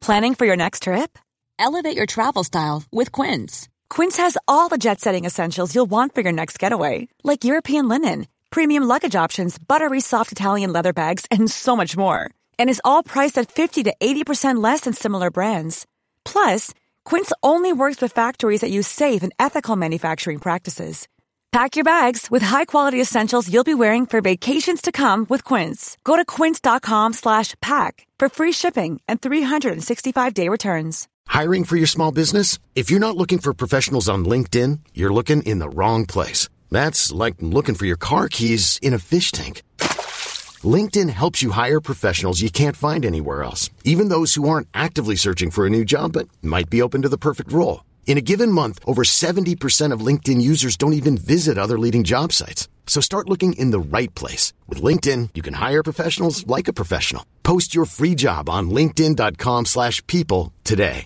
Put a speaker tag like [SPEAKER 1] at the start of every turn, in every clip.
[SPEAKER 1] Planning for your next trip? Elevate your travel style with Quince. Quince has all the jet-setting essentials you'll want for your next getaway, like European linen, premium luggage options, buttery soft Italian leather bags, and so much more. And is all priced at 50 to 80% less than similar brands. Plus, Quince only works with factories that use safe and ethical manufacturing practices. Pack your bags with high-quality essentials you'll be wearing for vacations to come with Quince. Go to quince.com/pack for free shipping and 365-day returns.
[SPEAKER 2] Hiring for your small business? If you're not looking for professionals on LinkedIn, you're looking in the wrong place. That's like looking for your car keys in a fish tank. LinkedIn helps you hire professionals you can't find anywhere else, even those who aren't actively searching for a new job but might be open to the perfect role. In a given month, over 70% of LinkedIn users don't even visit other leading job sites. So start looking in the right place. With LinkedIn, you can hire professionals like a professional. Post your free job on linkedin.com/people today.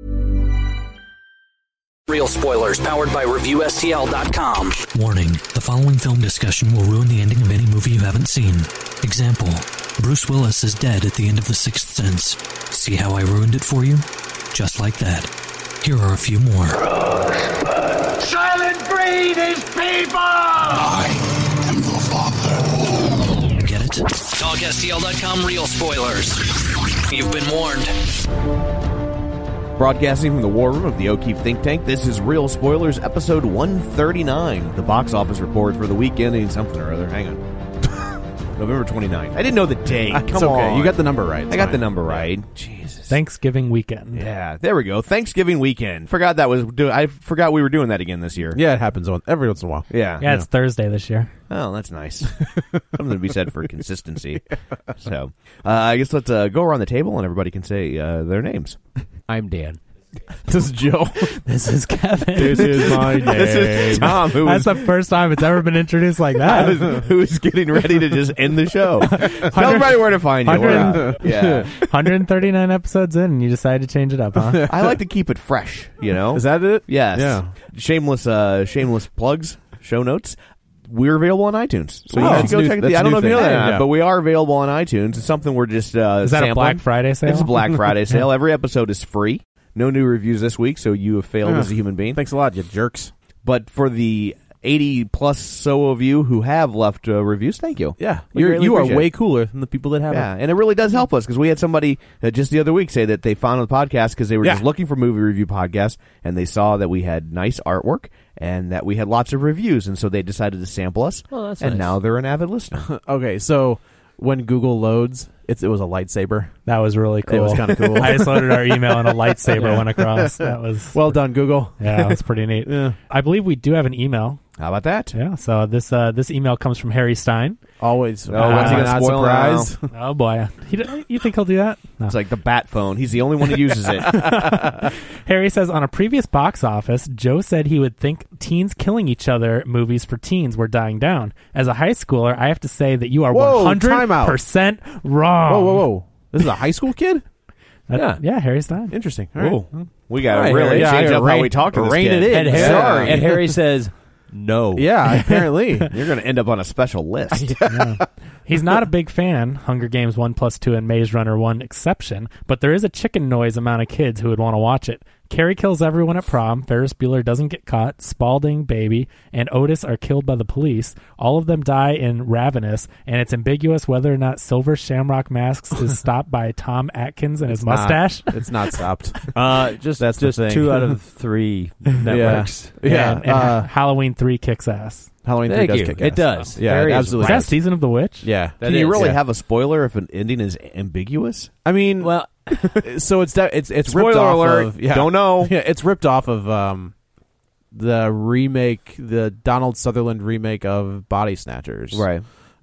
[SPEAKER 3] Real spoilers powered by ReviewSTL.com.
[SPEAKER 4] Warning, the following film discussion will ruin the ending of any movie you haven't seen. Example, Bruce Willis is dead at the end of The Sixth Sense. See how I ruined it for you? Just like that. Here are a few more.
[SPEAKER 5] Silent breed is people!
[SPEAKER 6] I am your father.
[SPEAKER 4] Get it?
[SPEAKER 3] TalkSTL.com real spoilers. You've been warned.
[SPEAKER 7] Broadcasting from the war room of the O'Keefe think tank, this is Real Spoilers, episode 139. The box office report for the week ending something or other. Hang on. November 29th. I didn't know the date. Come on.
[SPEAKER 8] You got the number right.
[SPEAKER 7] I got the number right. Jesus.
[SPEAKER 9] Thanksgiving weekend.
[SPEAKER 7] Yeah, there we go. Thanksgiving weekend. I forgot we were doing that again this year.
[SPEAKER 8] Yeah, it happens every once in a while.
[SPEAKER 7] Yeah.
[SPEAKER 9] Yeah, it's Thursday this year.
[SPEAKER 7] Oh, that's nice. Something to be said for consistency. So, I guess let's go around the table and everybody can say their names.
[SPEAKER 10] I'm Dan.
[SPEAKER 8] This is Joe.
[SPEAKER 9] This is Kevin.
[SPEAKER 8] This is my name.
[SPEAKER 7] This is Tom.
[SPEAKER 9] That's the first time it's ever been introduced like that.
[SPEAKER 7] Who's getting ready to just end the show. Tell everybody where to find you.
[SPEAKER 9] 139 episodes in, and you decided to change it up, huh?
[SPEAKER 7] I like to keep it fresh, you know?
[SPEAKER 8] Is that it?
[SPEAKER 7] Yes.
[SPEAKER 8] Yeah.
[SPEAKER 7] Shameless plugs, show notes. We're available on iTunes. So you
[SPEAKER 8] that's
[SPEAKER 7] can go
[SPEAKER 8] new-
[SPEAKER 7] check it
[SPEAKER 8] that's
[SPEAKER 7] out. I don't know if you know that or
[SPEAKER 8] thing.
[SPEAKER 7] not, but we are available on iTunes. It's something we're just
[SPEAKER 9] Is that
[SPEAKER 7] sampling.
[SPEAKER 9] a Black Friday sale?
[SPEAKER 7] It's a Black Friday sale. Every episode is free. No new reviews this week, so you have failed as a human being.
[SPEAKER 8] Thanks a lot, you jerks.
[SPEAKER 7] But for the 80-plus so of you who have left reviews, thank you.
[SPEAKER 8] Yeah.
[SPEAKER 7] You
[SPEAKER 8] are
[SPEAKER 7] appreciate
[SPEAKER 8] way
[SPEAKER 7] it.
[SPEAKER 8] cooler than the people that haven't.
[SPEAKER 7] Yeah, and it really does help us because we had somebody just the other week say that they found the podcast because they were just looking for movie review podcasts, and they saw that we had nice artwork and that we had lots of reviews, and so they decided to sample us,
[SPEAKER 10] that's
[SPEAKER 7] and
[SPEAKER 10] nice.
[SPEAKER 7] now they're an avid listener.
[SPEAKER 8] Okay, so when Google loads, it was a lightsaber.
[SPEAKER 9] That was really cool.
[SPEAKER 8] It was kind of cool.
[SPEAKER 9] I just loaded our email and a lightsaber went across. That was
[SPEAKER 8] Well done, Google.
[SPEAKER 9] Yeah, that was pretty neat.
[SPEAKER 8] Yeah.
[SPEAKER 9] I believe we do have an email.
[SPEAKER 7] How about that?
[SPEAKER 9] Yeah, so this email comes from Harry Stein.
[SPEAKER 8] Always.
[SPEAKER 7] what's he gonna
[SPEAKER 8] not
[SPEAKER 7] spoil
[SPEAKER 8] surprised.
[SPEAKER 9] Oh boy, you think he'll do that? No.
[SPEAKER 7] It's like the bat phone. He's the only one who uses it.
[SPEAKER 9] Harry says, on a previous box office, Joe said he would think teens killing each other movies for teens were dying down. As a high schooler, I have to say that you are 100% wrong.
[SPEAKER 8] Whoa. This is a high school kid?
[SPEAKER 9] Yeah, Harry Stein.
[SPEAKER 8] Interesting. All right.
[SPEAKER 7] Ooh. We got to
[SPEAKER 8] All right,
[SPEAKER 7] really
[SPEAKER 8] yeah,
[SPEAKER 7] change
[SPEAKER 8] I
[SPEAKER 7] up
[SPEAKER 8] gotta
[SPEAKER 7] how we talk to this
[SPEAKER 8] rein
[SPEAKER 7] kid.
[SPEAKER 8] it in.
[SPEAKER 7] Sorry.
[SPEAKER 10] And Harry says, no.
[SPEAKER 8] Yeah, apparently.
[SPEAKER 7] You're going to end up on a special list.
[SPEAKER 9] He's not a big fan, Hunger Games 1+2 and Maze Runner 1 exception, but there is a chicken noise amount of kids who would want to watch it. Carrie kills everyone at prom, Ferris Bueller doesn't get caught, Spalding, Baby, and Otis are killed by the police. All of them die in Ravenous, and it's ambiguous whether or not Silver Shamrock Masks is stopped by Tom Atkins and his mustache.
[SPEAKER 8] It's not stopped.
[SPEAKER 10] Just
[SPEAKER 8] That's the thing.
[SPEAKER 10] 2 out of 3 networks.
[SPEAKER 8] Yeah.
[SPEAKER 9] And Halloween 3 kicks ass.
[SPEAKER 8] Halloween 3
[SPEAKER 10] Thank
[SPEAKER 8] does
[SPEAKER 10] you.
[SPEAKER 8] kick
[SPEAKER 10] It
[SPEAKER 8] ass.
[SPEAKER 10] does.
[SPEAKER 8] Yeah,
[SPEAKER 10] Harry is
[SPEAKER 8] absolutely.
[SPEAKER 9] Is that Season of the Witch?
[SPEAKER 8] Yeah.
[SPEAKER 7] Can you
[SPEAKER 10] is,
[SPEAKER 7] really
[SPEAKER 8] yeah.
[SPEAKER 7] have a spoiler if an ending is ambiguous?
[SPEAKER 8] I mean,
[SPEAKER 10] Well,
[SPEAKER 8] so it's ripped
[SPEAKER 7] Spoiler
[SPEAKER 8] off
[SPEAKER 7] alert.
[SPEAKER 8] of... Yeah.
[SPEAKER 7] Don't know.
[SPEAKER 8] Yeah, it's ripped off of the remake, the Donald Sutherland remake of Body Snatchers.
[SPEAKER 7] Right.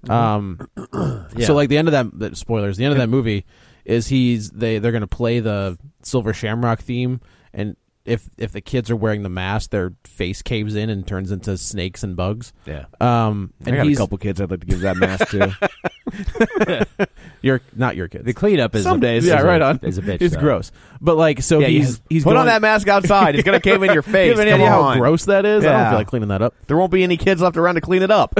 [SPEAKER 8] So like the end of that spoilers, the end of that movie is they're going to play the Silver Shamrock theme, and if the kids are wearing the mask, their face caves in and turns into snakes and bugs.
[SPEAKER 10] yeah.
[SPEAKER 8] And
[SPEAKER 7] I got a couple kids I'd like to give that mask to.
[SPEAKER 8] You're not your kids.
[SPEAKER 10] The cleanup is
[SPEAKER 7] Some days.
[SPEAKER 8] Yeah, right on.
[SPEAKER 10] Is a bitch.
[SPEAKER 8] It's
[SPEAKER 10] though.
[SPEAKER 8] gross, but like so
[SPEAKER 7] Yeah,
[SPEAKER 8] he's
[SPEAKER 7] put
[SPEAKER 8] going,
[SPEAKER 7] on that mask outside. It's going to cave in your face.
[SPEAKER 8] You have any
[SPEAKER 7] Come
[SPEAKER 8] idea
[SPEAKER 7] on.
[SPEAKER 8] how gross that is? I
[SPEAKER 7] Yeah.
[SPEAKER 8] don't feel like cleaning that up.
[SPEAKER 7] There won't be any kids left around to clean it up.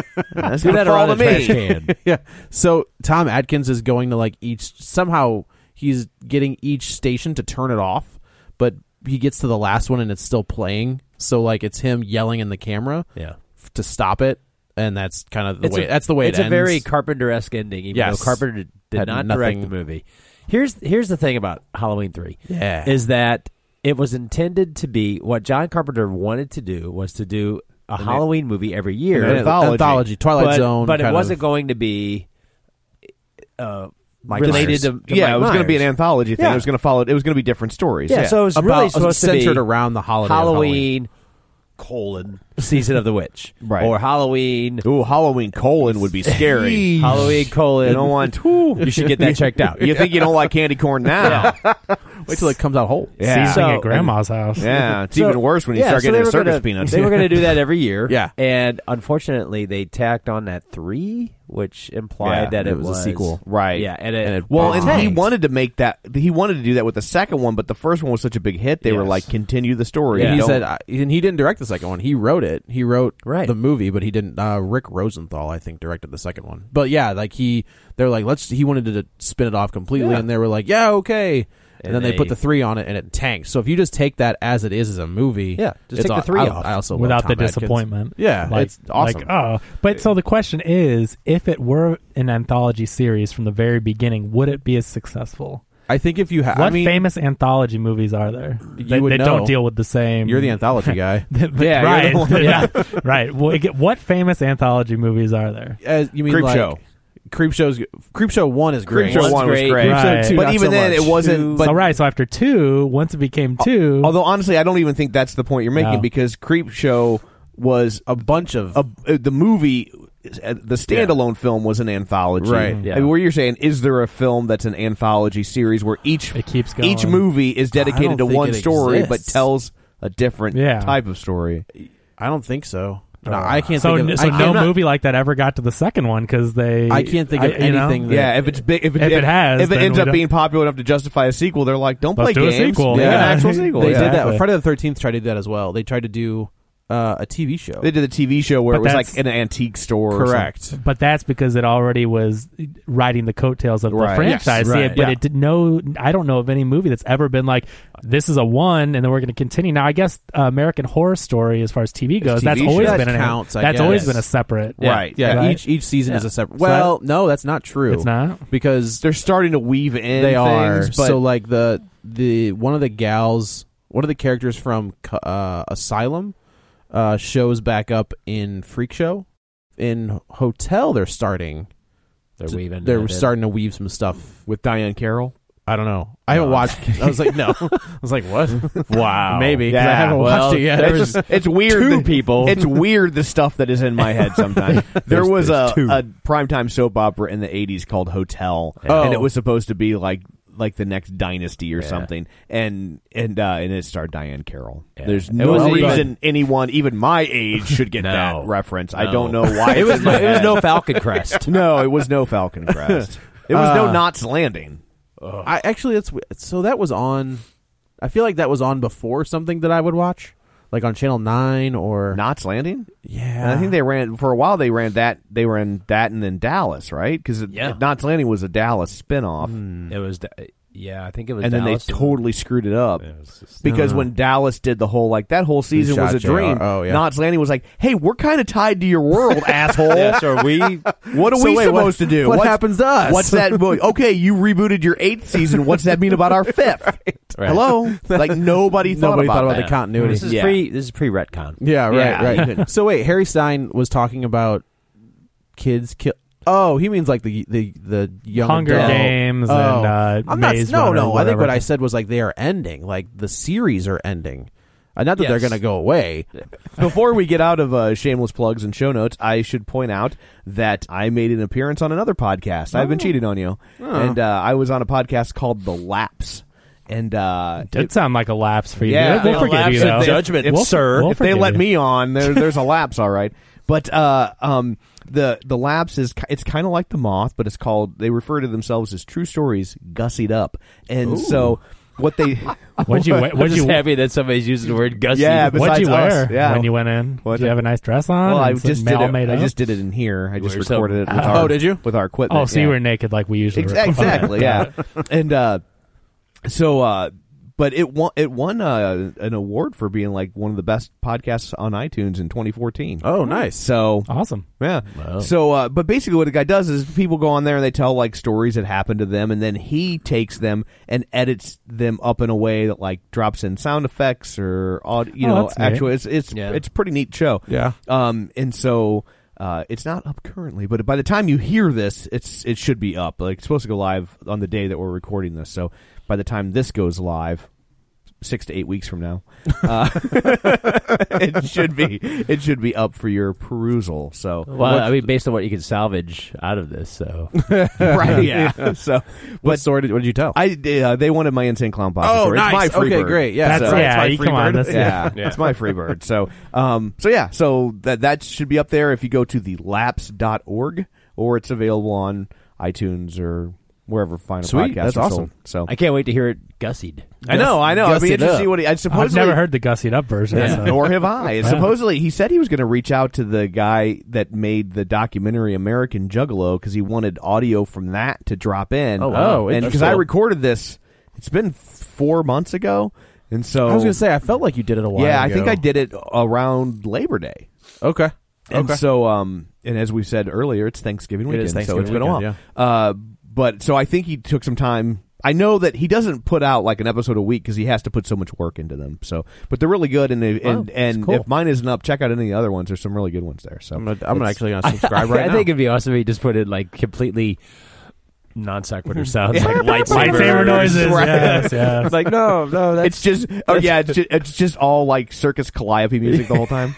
[SPEAKER 7] That's
[SPEAKER 10] Do
[SPEAKER 7] going to
[SPEAKER 10] that
[SPEAKER 7] fall
[SPEAKER 10] around
[SPEAKER 7] to
[SPEAKER 10] the trash
[SPEAKER 7] me.
[SPEAKER 10] can.
[SPEAKER 8] Yeah. So Tom Atkins is going to like somehow he's getting each station to turn it off, but he gets to the last one and it's still playing. So like it's him yelling in the camera to stop it, and that's kind of the way. That's the way it ends.
[SPEAKER 10] It's a very Carpenter-esque ending, even though Carpenter did not direct the movie. Here's the thing about Halloween 3.
[SPEAKER 8] Yeah.
[SPEAKER 10] Is that it was intended to be what John Carpenter wanted to do was to do a Halloween movie every year.
[SPEAKER 8] An anthology, Twilight Zone.
[SPEAKER 10] But it wasn't going to be related to
[SPEAKER 7] it was going to be an anthology thing. It was going to follow. It was going to be different stories.
[SPEAKER 10] Yeah, so it was really supposed to be
[SPEAKER 8] centered around the holiday
[SPEAKER 10] Halloween. Season of the Witch,
[SPEAKER 7] right?
[SPEAKER 10] Or Halloween.
[SPEAKER 7] Ooh, Halloween : would be scary.
[SPEAKER 10] Halloween :
[SPEAKER 7] You don't want.
[SPEAKER 10] You should get that checked out.
[SPEAKER 7] You think you don't like candy corn now?
[SPEAKER 8] Wait till it comes out whole.
[SPEAKER 7] Yeah.
[SPEAKER 9] Seasoning at grandma's house.
[SPEAKER 7] Yeah, it's even worse when you start getting circus peanuts.
[SPEAKER 10] They were going to do that every year.
[SPEAKER 8] Yeah,
[SPEAKER 10] and unfortunately, they tacked on that 3, which implied that it was
[SPEAKER 8] a sequel,
[SPEAKER 7] right?
[SPEAKER 10] Yeah, and
[SPEAKER 7] he wanted to make that. He wanted to do that with the second one, but the first one was such a big hit. They were like, continue the story.
[SPEAKER 8] Yeah. He said, and he didn't direct the second one. He wrote it. He wrote
[SPEAKER 10] the
[SPEAKER 8] movie, but he didn't. Rick Rosenthal, I think, directed the second one. But yeah, like they're like, he wanted to spin it off completely, and they were like, yeah, okay. And then they put the 3 on it, and it tanked. So if you just take that as it is as a movie,
[SPEAKER 10] just take the 3 off.
[SPEAKER 8] I also
[SPEAKER 9] without
[SPEAKER 8] love
[SPEAKER 9] the disappointment.
[SPEAKER 8] Yeah, it's awesome.
[SPEAKER 9] But so the question is, if it were an anthology series from the very beginning, would it be as successful?
[SPEAKER 8] I think if you have,
[SPEAKER 9] what famous anthology movies are there that don't deal with the same?
[SPEAKER 8] You're the anthology guy.
[SPEAKER 9] right. Right. Well, what famous anthology movies are there?
[SPEAKER 8] You mean
[SPEAKER 7] Creepshow?
[SPEAKER 8] Creepshow 1 is great.
[SPEAKER 7] Creepshow 1 was great.
[SPEAKER 9] Right.
[SPEAKER 8] 2,
[SPEAKER 7] but even then, it wasn't. But,
[SPEAKER 9] so after 2, once it became 2.
[SPEAKER 7] Although honestly, I don't even think that's the point you're making because Creepshow was
[SPEAKER 8] a bunch of
[SPEAKER 7] the movie. The standalone film was an anthology,
[SPEAKER 8] right?
[SPEAKER 7] Yeah. I mean, where you're saying, is there a film that's an anthology series where it keeps going? Each movie is dedicated to one story, but tells a different type of story.
[SPEAKER 8] I don't think so. No, I can't.
[SPEAKER 9] So
[SPEAKER 8] think of,
[SPEAKER 9] no movie like that ever got to the second one because they.
[SPEAKER 8] I can't think of anything.
[SPEAKER 7] If it's big, if it ends up being popular enough to justify a sequel, they're like, don't play games.
[SPEAKER 9] A sequel.
[SPEAKER 7] An actual sequel.
[SPEAKER 8] They did that. Friday the 13th tried to do that as well. They tried to do a TV show.
[SPEAKER 7] They did a TV show where it was like in an antique store.
[SPEAKER 8] Correct.
[SPEAKER 9] But that's because it already was riding the coattails of the franchise.
[SPEAKER 8] Yes,
[SPEAKER 9] but it did I don't know of any movie that's ever been like, this is a 1 and then we're going to continue. Now, I guess American Horror Story, as far as TV goes, that's always been always been a separate.
[SPEAKER 7] Right.
[SPEAKER 8] Yeah.
[SPEAKER 9] Right?
[SPEAKER 8] Each season is a separate. Well, no, that's not true.
[SPEAKER 9] It's not?
[SPEAKER 8] Because
[SPEAKER 7] they're starting to weave in
[SPEAKER 8] They
[SPEAKER 7] things,
[SPEAKER 8] are. So like the one of the characters from Asylum shows back up in Freak Show. In Hotel, they're starting to weave some stuff
[SPEAKER 7] with Diane Carroll.
[SPEAKER 8] I don't know. I haven't watched. I was like, no. I was like, what?
[SPEAKER 10] Wow.
[SPEAKER 8] Maybe. Yeah. I haven't watched it yet.
[SPEAKER 7] It's weird.
[SPEAKER 10] Two people.
[SPEAKER 7] It's weird the stuff that is in my head sometimes. There was a primetime soap opera in the 80s called Hotel, and it was supposed to be like the next Dynasty or something, and it starred Diane Carroll. Yeah. There's no reason anyone, even my age, should get that reference. I don't know why.
[SPEAKER 10] It was no Falcon Crest.
[SPEAKER 7] No, it was no Falcon Crest. It was no Knots Landing.
[SPEAKER 8] That was on. I feel like that was on before something that I would watch, like on Channel 9 or
[SPEAKER 7] Knots Landing.
[SPEAKER 8] Yeah,
[SPEAKER 7] and I think they ran for a while. They ran that. They were in that, and then Dallas, right? Because Knots Landing was a Dallas spinoff.
[SPEAKER 10] It was. Yeah, I think it was.
[SPEAKER 7] And
[SPEAKER 10] Dallas
[SPEAKER 7] then they totally screwed it up because when Dallas did the whole that whole season was a dream. Knots Landing was like, "Hey, we're kind of tied to your world, asshole.
[SPEAKER 10] What are we
[SPEAKER 7] supposed to do?
[SPEAKER 8] What happens to us?
[SPEAKER 7] What's that? Okay, you rebooted your 8th season. What's that mean about our 5th?
[SPEAKER 10] Right.
[SPEAKER 7] Hello, nobody thought about
[SPEAKER 8] the continuity.
[SPEAKER 10] This is pre-retcon.
[SPEAKER 8] Yeah, right. So wait, Harry Stein was talking about kids kill. Oh, he means like the young
[SPEAKER 9] Hunger
[SPEAKER 8] adult.
[SPEAKER 9] Games and Maze Runner.
[SPEAKER 8] No. I think what I said was like they are ending. Like the series are ending. Not that they're going to go away.
[SPEAKER 7] Before we get out of shameless plugs and show notes, I should point out that I made an appearance on another podcast. I've been cheating on you, and I was on a podcast called The Lapse. And
[SPEAKER 9] it did sound like a lapse for you.
[SPEAKER 7] Yeah,
[SPEAKER 9] we'll forgive you though.
[SPEAKER 10] Judgment, sir.
[SPEAKER 7] If they let me on, there's a lapse, all right. But the lapse it's kind of like The Moth, but it's called. They refer to themselves as True Stories Gussied Up, and so what they
[SPEAKER 9] What'd you
[SPEAKER 10] I'm just happy that somebody's using the word gussy.
[SPEAKER 7] Yeah,
[SPEAKER 9] What'd you
[SPEAKER 7] besides
[SPEAKER 9] wear
[SPEAKER 7] us, yeah.
[SPEAKER 9] when you went in? Did you have a nice dress on?
[SPEAKER 7] Well, I
[SPEAKER 9] And
[SPEAKER 7] just
[SPEAKER 9] all
[SPEAKER 7] did it.
[SPEAKER 9] made
[SPEAKER 7] I
[SPEAKER 9] up?
[SPEAKER 7] just did it in here. I just
[SPEAKER 10] We're
[SPEAKER 7] recorded
[SPEAKER 10] so-
[SPEAKER 7] it. With our,
[SPEAKER 8] did you?
[SPEAKER 7] With our equipment.
[SPEAKER 9] Oh, so you were naked like we usually record.
[SPEAKER 7] Exactly. Yeah. And so, but it won an award for being like one of the best podcasts on iTunes in 2014.
[SPEAKER 8] Oh, nice.
[SPEAKER 7] So
[SPEAKER 9] Awesome.
[SPEAKER 7] yeah.
[SPEAKER 10] Wow.
[SPEAKER 7] So, but basically, what the guy does is people go on there and they tell like stories that happened to them, and then he takes them and edits them up in a way that like drops in sound effects or audio.
[SPEAKER 9] that's neat.
[SPEAKER 7] Actually, it's a pretty neat show.
[SPEAKER 8] Yeah.
[SPEAKER 7] And so. It's not up currently, but by the time you hear this, it should be up. Like it's supposed to go live on the day that we're recording this. So by the time this goes live, 6 to 8 weeks from now, it should be up for your perusal. So,
[SPEAKER 10] Well, I mean, based on what you can salvage out of this, so
[SPEAKER 7] right, yeah. So,
[SPEAKER 8] What story what did you tell?
[SPEAKER 7] they wanted my Insane Clown Posse
[SPEAKER 8] Oh,
[SPEAKER 7] story.
[SPEAKER 8] nice.
[SPEAKER 7] It's my free
[SPEAKER 8] Okay,
[SPEAKER 7] bird.
[SPEAKER 8] great. Yeah,
[SPEAKER 9] That's
[SPEAKER 8] so
[SPEAKER 9] yeah.
[SPEAKER 8] my
[SPEAKER 9] You
[SPEAKER 8] free
[SPEAKER 9] come on.
[SPEAKER 8] bird.
[SPEAKER 9] That's,
[SPEAKER 7] Yeah, it's my free bird. So that should be up there if you go to thelapse.org, or it's available on iTunes or wherever fine
[SPEAKER 8] Sweet,
[SPEAKER 7] podcasts
[SPEAKER 8] that's
[SPEAKER 7] are
[SPEAKER 8] awesome.
[SPEAKER 7] sold. So
[SPEAKER 10] I can't wait to hear it gussied.
[SPEAKER 7] I know. I'd be
[SPEAKER 8] Gussied
[SPEAKER 7] interested to
[SPEAKER 8] up.
[SPEAKER 7] see what I
[SPEAKER 9] I've
[SPEAKER 7] supposedly.
[SPEAKER 9] never heard the gussied up version.
[SPEAKER 7] Yeah,
[SPEAKER 9] so.
[SPEAKER 7] nor have I. Supposedly, he said he was going to reach out to the guy that made the documentary American Juggalo because he wanted audio from that to drop in.
[SPEAKER 8] Oh, wow.
[SPEAKER 7] And
[SPEAKER 8] That's
[SPEAKER 7] because I
[SPEAKER 8] cool.
[SPEAKER 7] recorded this, it's been 4 months ago, and so
[SPEAKER 8] I was going to say, I felt like you did it a while ago.
[SPEAKER 7] I think I did it around Labor Day.
[SPEAKER 8] Okay.
[SPEAKER 7] And so, and as we said earlier, it's Thanksgiving weekend,
[SPEAKER 8] is
[SPEAKER 7] so it's been
[SPEAKER 8] Thanksgiving
[SPEAKER 7] a while. But so I think he took some time. I know that he doesn't put out like an episode a week because he has to put so much work into them. So, but they're really good, and
[SPEAKER 10] cool.
[SPEAKER 7] if mine isn't up, check out any of the other ones. There's some really good ones there. So
[SPEAKER 8] I'm actually going to subscribe right
[SPEAKER 10] I
[SPEAKER 8] now.
[SPEAKER 10] think it'd be awesome if he just put in like completely non sequitur sounds, like
[SPEAKER 9] Lightsaber noises.
[SPEAKER 7] Right.
[SPEAKER 9] Yes.
[SPEAKER 10] Like no, that's
[SPEAKER 7] it's just it's just all like Circus Calliope music the whole time.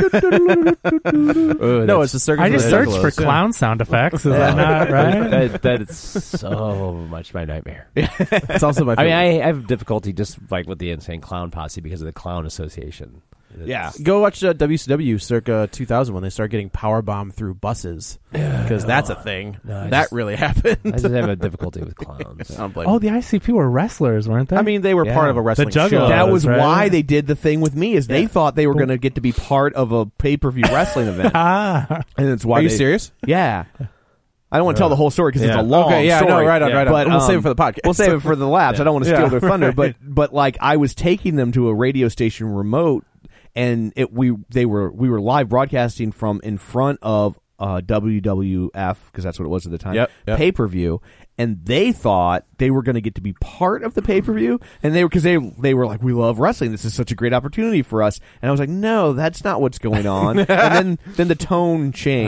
[SPEAKER 8] No, it's a circus.
[SPEAKER 9] I
[SPEAKER 8] of
[SPEAKER 9] just
[SPEAKER 8] the
[SPEAKER 9] searched for
[SPEAKER 8] Juggalos, yeah.
[SPEAKER 9] clown sound effects. Is that not right?
[SPEAKER 10] that is so much my nightmare.
[SPEAKER 8] It's also my
[SPEAKER 10] I mean,
[SPEAKER 8] favorite.
[SPEAKER 10] I have difficulty just like with the Insane Clown Posse because of the Clown Association.
[SPEAKER 7] Yeah.
[SPEAKER 8] Go watch WCW circa 2000 when they start getting powerbombed through buses because that's a thing. That really happened.
[SPEAKER 10] I just have a difficulty with clowns.
[SPEAKER 8] I don't blame
[SPEAKER 9] Oh,
[SPEAKER 8] you.
[SPEAKER 9] the ICP were wrestlers, weren't they?
[SPEAKER 8] I mean, they were
[SPEAKER 7] Yeah.
[SPEAKER 8] part of a wrestling
[SPEAKER 9] Juggalos.
[SPEAKER 8] show.
[SPEAKER 7] That was
[SPEAKER 9] right?
[SPEAKER 7] why they did the thing with me. Is they thought they were going to get to be part of a pay-per-view wrestling event, and it's why.
[SPEAKER 8] Are you
[SPEAKER 7] they-
[SPEAKER 8] serious?
[SPEAKER 7] Yeah. I don't want to tell the whole story because it's
[SPEAKER 10] Yeah.
[SPEAKER 7] a long
[SPEAKER 8] Okay, yeah,
[SPEAKER 7] story.
[SPEAKER 8] no, right on, right on.
[SPEAKER 7] But
[SPEAKER 8] We'll save it for the podcast.
[SPEAKER 7] We'll save it for the labs. I don't want to steal
[SPEAKER 8] Yeah.
[SPEAKER 7] their thunder, but like I was taking them to a radio station remote, and we were live broadcasting from in front of WWF because that's what it was at the time.
[SPEAKER 8] Yep.
[SPEAKER 7] Pay-per-view, and they thought they were going to get to be part of the pay-per-view, and they were like, we love wrestling. This is such a great opportunity for us. And I was like, no, that's not what's going on. And then the tone changed,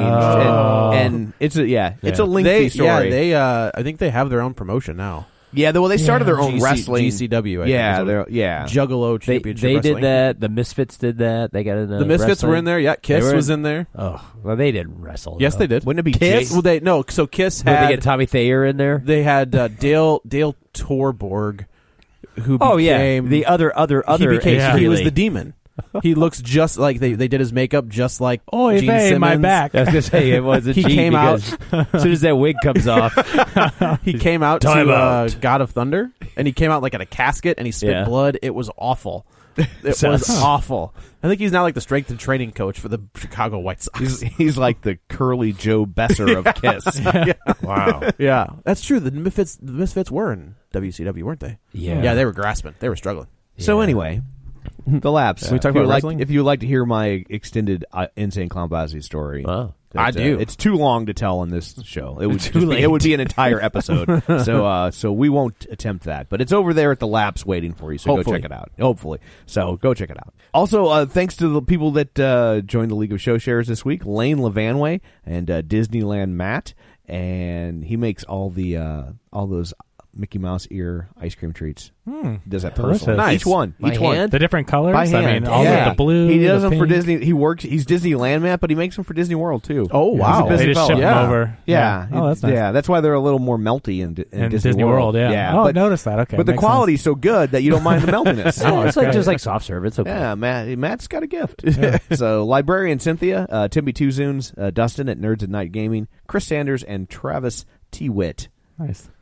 [SPEAKER 7] and it's a lengthy story.
[SPEAKER 8] I think they have their own promotion now.
[SPEAKER 7] Yeah, well, they started their own wrestling.
[SPEAKER 8] GCW, I
[SPEAKER 7] yeah,
[SPEAKER 8] think.
[SPEAKER 7] Juggalo
[SPEAKER 10] They
[SPEAKER 7] Championship
[SPEAKER 10] did
[SPEAKER 7] Wrestling.
[SPEAKER 10] that. The Misfits did that. They got in
[SPEAKER 8] The Misfits were in there. Yeah, Kiss
[SPEAKER 10] They were
[SPEAKER 8] was in there.
[SPEAKER 10] Oh, well, they didn't wrestle.
[SPEAKER 8] Yes,
[SPEAKER 10] though.
[SPEAKER 8] they did.
[SPEAKER 7] Wouldn't it be
[SPEAKER 8] Kiss?
[SPEAKER 7] Jay-
[SPEAKER 8] Well, so Kiss
[SPEAKER 10] Did they
[SPEAKER 8] had
[SPEAKER 10] get Tommy Thayer in there?
[SPEAKER 8] they had Dale Torborg, who
[SPEAKER 10] Oh yeah,
[SPEAKER 8] became
[SPEAKER 10] the other.
[SPEAKER 8] he became
[SPEAKER 9] Yeah.
[SPEAKER 8] he was the demon. He looks just like they did his makeup just like
[SPEAKER 9] Oy
[SPEAKER 8] Gene
[SPEAKER 9] vey,
[SPEAKER 8] Simmons.
[SPEAKER 9] my back.
[SPEAKER 10] I was gonna say it was a
[SPEAKER 8] He
[SPEAKER 10] G
[SPEAKER 8] came
[SPEAKER 10] because as soon as that wig comes off.
[SPEAKER 8] He came out
[SPEAKER 10] Time
[SPEAKER 8] to
[SPEAKER 10] out.
[SPEAKER 8] God of Thunder, and he came out like in a casket, and he spit
[SPEAKER 10] Yeah.
[SPEAKER 8] blood. It was awful. It
[SPEAKER 10] Sounds-
[SPEAKER 8] was awful. I think he's now like the strength and training coach for the Chicago White Sox.
[SPEAKER 7] He's like the curly Joe Besser of Kiss.
[SPEAKER 10] Wow.
[SPEAKER 8] Yeah, that's true. The Misfits were in WCW, weren't they?
[SPEAKER 10] Yeah.
[SPEAKER 8] Yeah, they were grasping. They were struggling.
[SPEAKER 7] So anyway, the Labs.
[SPEAKER 8] Can we talk
[SPEAKER 7] If you
[SPEAKER 8] about
[SPEAKER 7] would
[SPEAKER 8] wrestling?
[SPEAKER 7] if you would like to hear my extended Insane Clown Posse story,
[SPEAKER 10] Wow.
[SPEAKER 8] I do.
[SPEAKER 7] It's too long to tell on this show. It would
[SPEAKER 10] Too
[SPEAKER 7] just be,
[SPEAKER 10] late.
[SPEAKER 7] it would be an entire episode. So we won't attempt that. But it's over there at the Labs waiting for you. So
[SPEAKER 8] Hopefully.
[SPEAKER 7] go check it out. Hopefully. So go check it out. Also, thanks to the people that joined the League of Show Shares this week, Lane Levanway and Disneyland Matt, and he makes all those Mickey Mouse ear ice cream treats. Does that
[SPEAKER 9] delicious.
[SPEAKER 7] personally?
[SPEAKER 8] Nice.
[SPEAKER 7] Each one.
[SPEAKER 10] By
[SPEAKER 7] Each one.
[SPEAKER 10] hand?
[SPEAKER 9] The different colors.
[SPEAKER 7] By hand.
[SPEAKER 9] I mean, all
[SPEAKER 7] Yeah.
[SPEAKER 9] the blue.
[SPEAKER 7] He does
[SPEAKER 9] the
[SPEAKER 7] them for
[SPEAKER 9] pink.
[SPEAKER 7] Disney. He's Disneyland Matt, but he makes them for Disney World too.
[SPEAKER 8] Oh,
[SPEAKER 7] He's
[SPEAKER 8] wow.
[SPEAKER 7] a busy
[SPEAKER 9] They just
[SPEAKER 7] fella.
[SPEAKER 9] ship them over.
[SPEAKER 7] Yeah.
[SPEAKER 9] Oh, that's nice.
[SPEAKER 7] Yeah, that's why they're a little more melty in
[SPEAKER 9] Disney World, yeah. Oh,
[SPEAKER 7] but,
[SPEAKER 9] I noticed that. Okay.
[SPEAKER 7] but the
[SPEAKER 9] makes
[SPEAKER 7] quality's so good that you don't mind the meltiness.
[SPEAKER 9] Oh,
[SPEAKER 10] it's
[SPEAKER 9] okay.
[SPEAKER 10] like just like soft serve. It's okay.
[SPEAKER 7] Yeah, Matt's got a gift. So, Librarian Cynthia, Timby Tuzoons, Dustin at Nerds at Night Gaming, Chris Sanders, and Travis T. Witt.
[SPEAKER 9] Nice.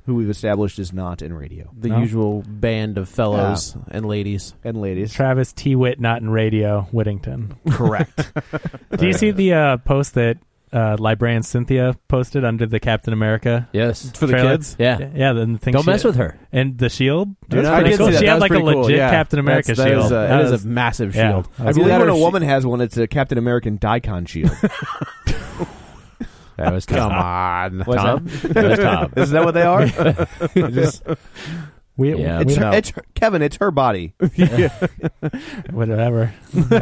[SPEAKER 7] who we've established is not in radio.
[SPEAKER 8] The usual band of fellows and ladies.
[SPEAKER 9] Travis T. Witt, not in radio, Whittington.
[SPEAKER 7] Correct.
[SPEAKER 9] Do you see the post that librarian Cynthia posted under the Captain America?
[SPEAKER 10] Yes.
[SPEAKER 8] For the
[SPEAKER 9] trailer?
[SPEAKER 8] kids?
[SPEAKER 10] Yeah.
[SPEAKER 9] The thing
[SPEAKER 10] Don't mess with her.
[SPEAKER 9] And the shield?
[SPEAKER 8] Dude,
[SPEAKER 9] That's pretty cool. She had like a
[SPEAKER 8] cool.
[SPEAKER 9] legit Captain America
[SPEAKER 8] that
[SPEAKER 9] shield.
[SPEAKER 8] That is a massive shield.
[SPEAKER 7] I believe when a woman has one, it's a Captain American Daikon shield.
[SPEAKER 10] That was Tom.
[SPEAKER 8] Come on.
[SPEAKER 10] What's Tom? That was Tom.
[SPEAKER 7] Isn't that what they are? It's her, Kevin, it's her body.
[SPEAKER 9] Whatever.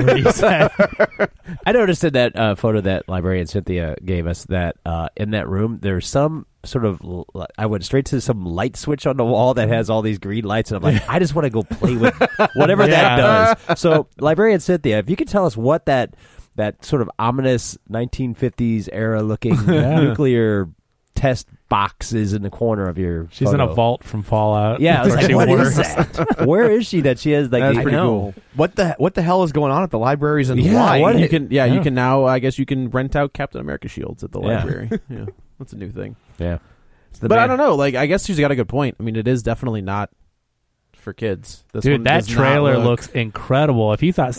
[SPEAKER 10] I noticed in that photo that librarian Cynthia gave us that in that room there's some sort of, I went straight to some light switch on the wall that has all these green lights, and I'm like, I just want to go play with whatever that does. So librarian Cynthia, if you could tell us what that sort of ominous 1950s era looking nuclear test box is in the corner of your
[SPEAKER 9] She's
[SPEAKER 10] photo.
[SPEAKER 9] in a vault from Fallout.
[SPEAKER 10] Yeah, I was like, what is that? Where is she that she has like
[SPEAKER 7] That's pretty cool. What the hell is going on at the libraries and
[SPEAKER 10] why?
[SPEAKER 8] You can now, I guess you can rent out Captain America shields at the library. Yeah. That's a new thing.
[SPEAKER 10] Yeah.
[SPEAKER 8] But I don't know, like, I guess she's got a good point. I mean, it is definitely not for kids.
[SPEAKER 9] Dude, that trailer looks incredible. If you thought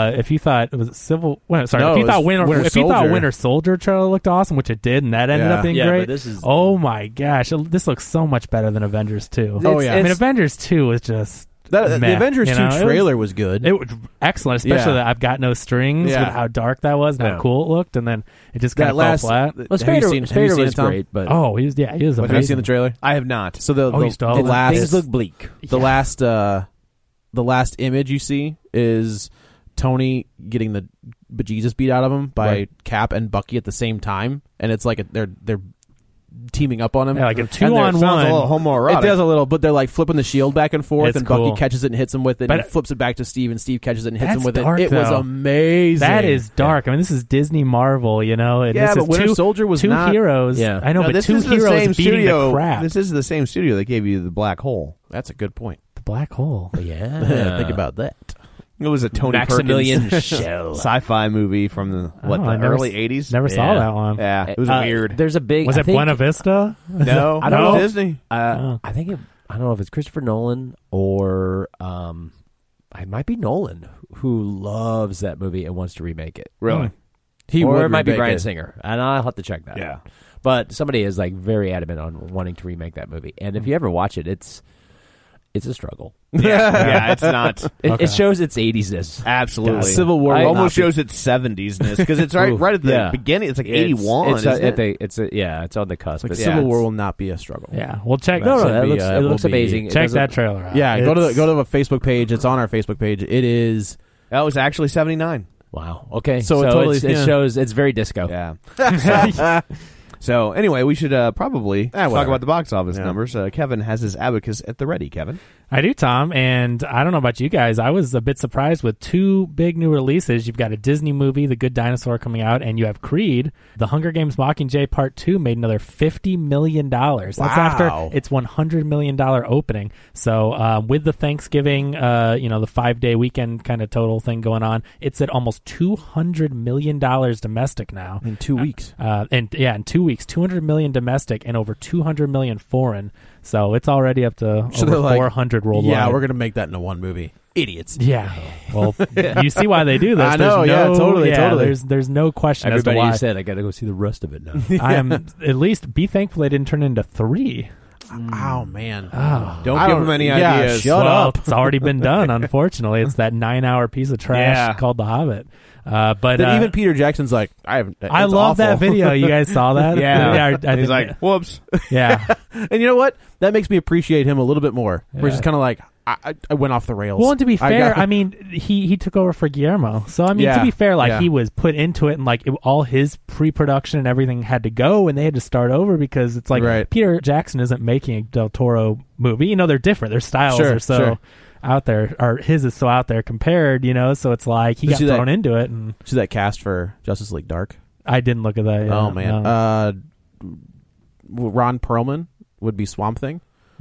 [SPEAKER 9] it was Civil, if you thought Winter Soldier trailer looked awesome, which it did, and that ended up being great. Oh my gosh, this looks so much better than Avengers 2. I mean, Avengers 2 was just
[SPEAKER 8] the Avengers 2 trailer was good.
[SPEAKER 9] It was excellent, especially that I've Got No Strings with how dark that was and how cool it looked, and then it just kind of fell flat.
[SPEAKER 10] Well, Spader was great, but
[SPEAKER 9] he was amazing.
[SPEAKER 8] Have you seen the trailer?
[SPEAKER 7] I have not.
[SPEAKER 8] So the last
[SPEAKER 10] things look bleak.
[SPEAKER 8] The last image you see is Tony getting the bejesus beat out of him by Cap and Bucky at the same time, and it's like they're teaming up on him.
[SPEAKER 9] Yeah, like a 2-on-1.
[SPEAKER 7] Sounds a little homoerotic.
[SPEAKER 8] It does a little, but they're like flipping the shield back and forth, and
[SPEAKER 9] cool.
[SPEAKER 8] Bucky catches it and hits him with it, and flips it back to Steve, and Steve catches it and hits him with
[SPEAKER 9] dark,
[SPEAKER 8] it. It was amazing.
[SPEAKER 9] That is dark. I mean, this is Disney Marvel, and this
[SPEAKER 8] but
[SPEAKER 9] is
[SPEAKER 8] Winter Soldier was
[SPEAKER 9] two
[SPEAKER 8] not
[SPEAKER 9] heroes.
[SPEAKER 10] Yeah.
[SPEAKER 9] I know, but
[SPEAKER 7] this
[SPEAKER 9] two
[SPEAKER 7] is the
[SPEAKER 9] heroes
[SPEAKER 7] same
[SPEAKER 9] beating
[SPEAKER 7] studio.
[SPEAKER 9] the crap.
[SPEAKER 7] This is the same studio that gave you the Black Hole.
[SPEAKER 8] That's a good point.
[SPEAKER 9] The Black Hole.
[SPEAKER 10] Yeah.
[SPEAKER 8] Think about that.
[SPEAKER 7] It was a Tony
[SPEAKER 10] Maximilian
[SPEAKER 7] Perkins
[SPEAKER 10] Schell.
[SPEAKER 7] sci-fi movie from the early 80s.
[SPEAKER 9] Never saw that one.
[SPEAKER 7] Yeah, it was weird.
[SPEAKER 10] There's a big.
[SPEAKER 9] Was it Buena Vista?
[SPEAKER 7] No,
[SPEAKER 10] I don't know.
[SPEAKER 7] Disney.
[SPEAKER 10] I think I don't know if it's Christopher Nolan or it might be Nolan who loves that movie and wants to remake it.
[SPEAKER 7] Really?
[SPEAKER 10] Or it might be Bryan Singer, and I'll have to check that.
[SPEAKER 7] Yeah.
[SPEAKER 10] out. But somebody is like very adamant on wanting to remake that movie, and if you ever watch it, it's a struggle.
[SPEAKER 7] Yeah, it's not.
[SPEAKER 10] It shows its 80s-ness.
[SPEAKER 7] Absolutely.
[SPEAKER 8] Civil War
[SPEAKER 7] it almost shows its 70s-ness because it's right at the beginning. It's like 81.
[SPEAKER 10] It's on the cusp.
[SPEAKER 8] Like Civil War will not be a struggle.
[SPEAKER 9] Yeah, we'll check.
[SPEAKER 10] It looks amazing.
[SPEAKER 9] Check that trailer out.
[SPEAKER 8] Yeah, go to the Facebook page. It's on our Facebook page. It is.
[SPEAKER 7] That was actually 79.
[SPEAKER 10] Wow. Okay.
[SPEAKER 8] So
[SPEAKER 10] it shows it's very disco.
[SPEAKER 7] Yeah. So anyway, we should probably talk about the box office numbers. Kevin has his abacus at the ready. Kevin,
[SPEAKER 9] I do, Tom, and I don't know about you guys. I was a bit surprised with two big new releases. You've got a Disney movie, The Good Dinosaur, coming out, and you have Creed. The Hunger Games Mockingjay Part 2 made another $50 million. That's after its $100 million opening. So with the Thanksgiving, the 5-day weekend kind of total thing going on, it's at almost $200 million domestic now.
[SPEAKER 8] In 2 weeks.
[SPEAKER 9] In 2 weeks, 200 million domestic and over 200 million foreign. So it's already up to over 400 worldwide.
[SPEAKER 8] Yeah, we're going to make that into one movie. Idiots.
[SPEAKER 9] Yeah. Well, you see why they do this.
[SPEAKER 8] I know, totally.
[SPEAKER 9] There's no question
[SPEAKER 10] Everybody
[SPEAKER 9] as to why.
[SPEAKER 10] said, I got to go see the rest of it now.
[SPEAKER 9] I am, at least be thankful they didn't turn into 3.
[SPEAKER 8] Oh, man.
[SPEAKER 7] Don't give them any ideas.
[SPEAKER 8] Shut up.
[SPEAKER 9] It's already been done, unfortunately. It's that 9-hour piece of trash called The Hobbit. But
[SPEAKER 8] even Peter Jackson's like, I
[SPEAKER 9] love that video. You guys saw that?
[SPEAKER 7] He's like, whoops.
[SPEAKER 9] Yeah.
[SPEAKER 8] And you know what? That makes me appreciate him a little bit more. We're just kind of like, I went off the rails.
[SPEAKER 9] Well, and to be fair, he took over for Guillermo. So, to be fair, he was put into it, and all his pre-production and everything had to go, and they had to start over because it's like Peter Jackson isn't making a Del Toro movie. They're different. Their styles are so out there, or his is so out there compared, so it's like he got thrown into it. And
[SPEAKER 8] see that cast for Justice League Dark?
[SPEAKER 9] I didn't look at that.
[SPEAKER 8] Oh, man. Ron Perlman would be Swamp Thing.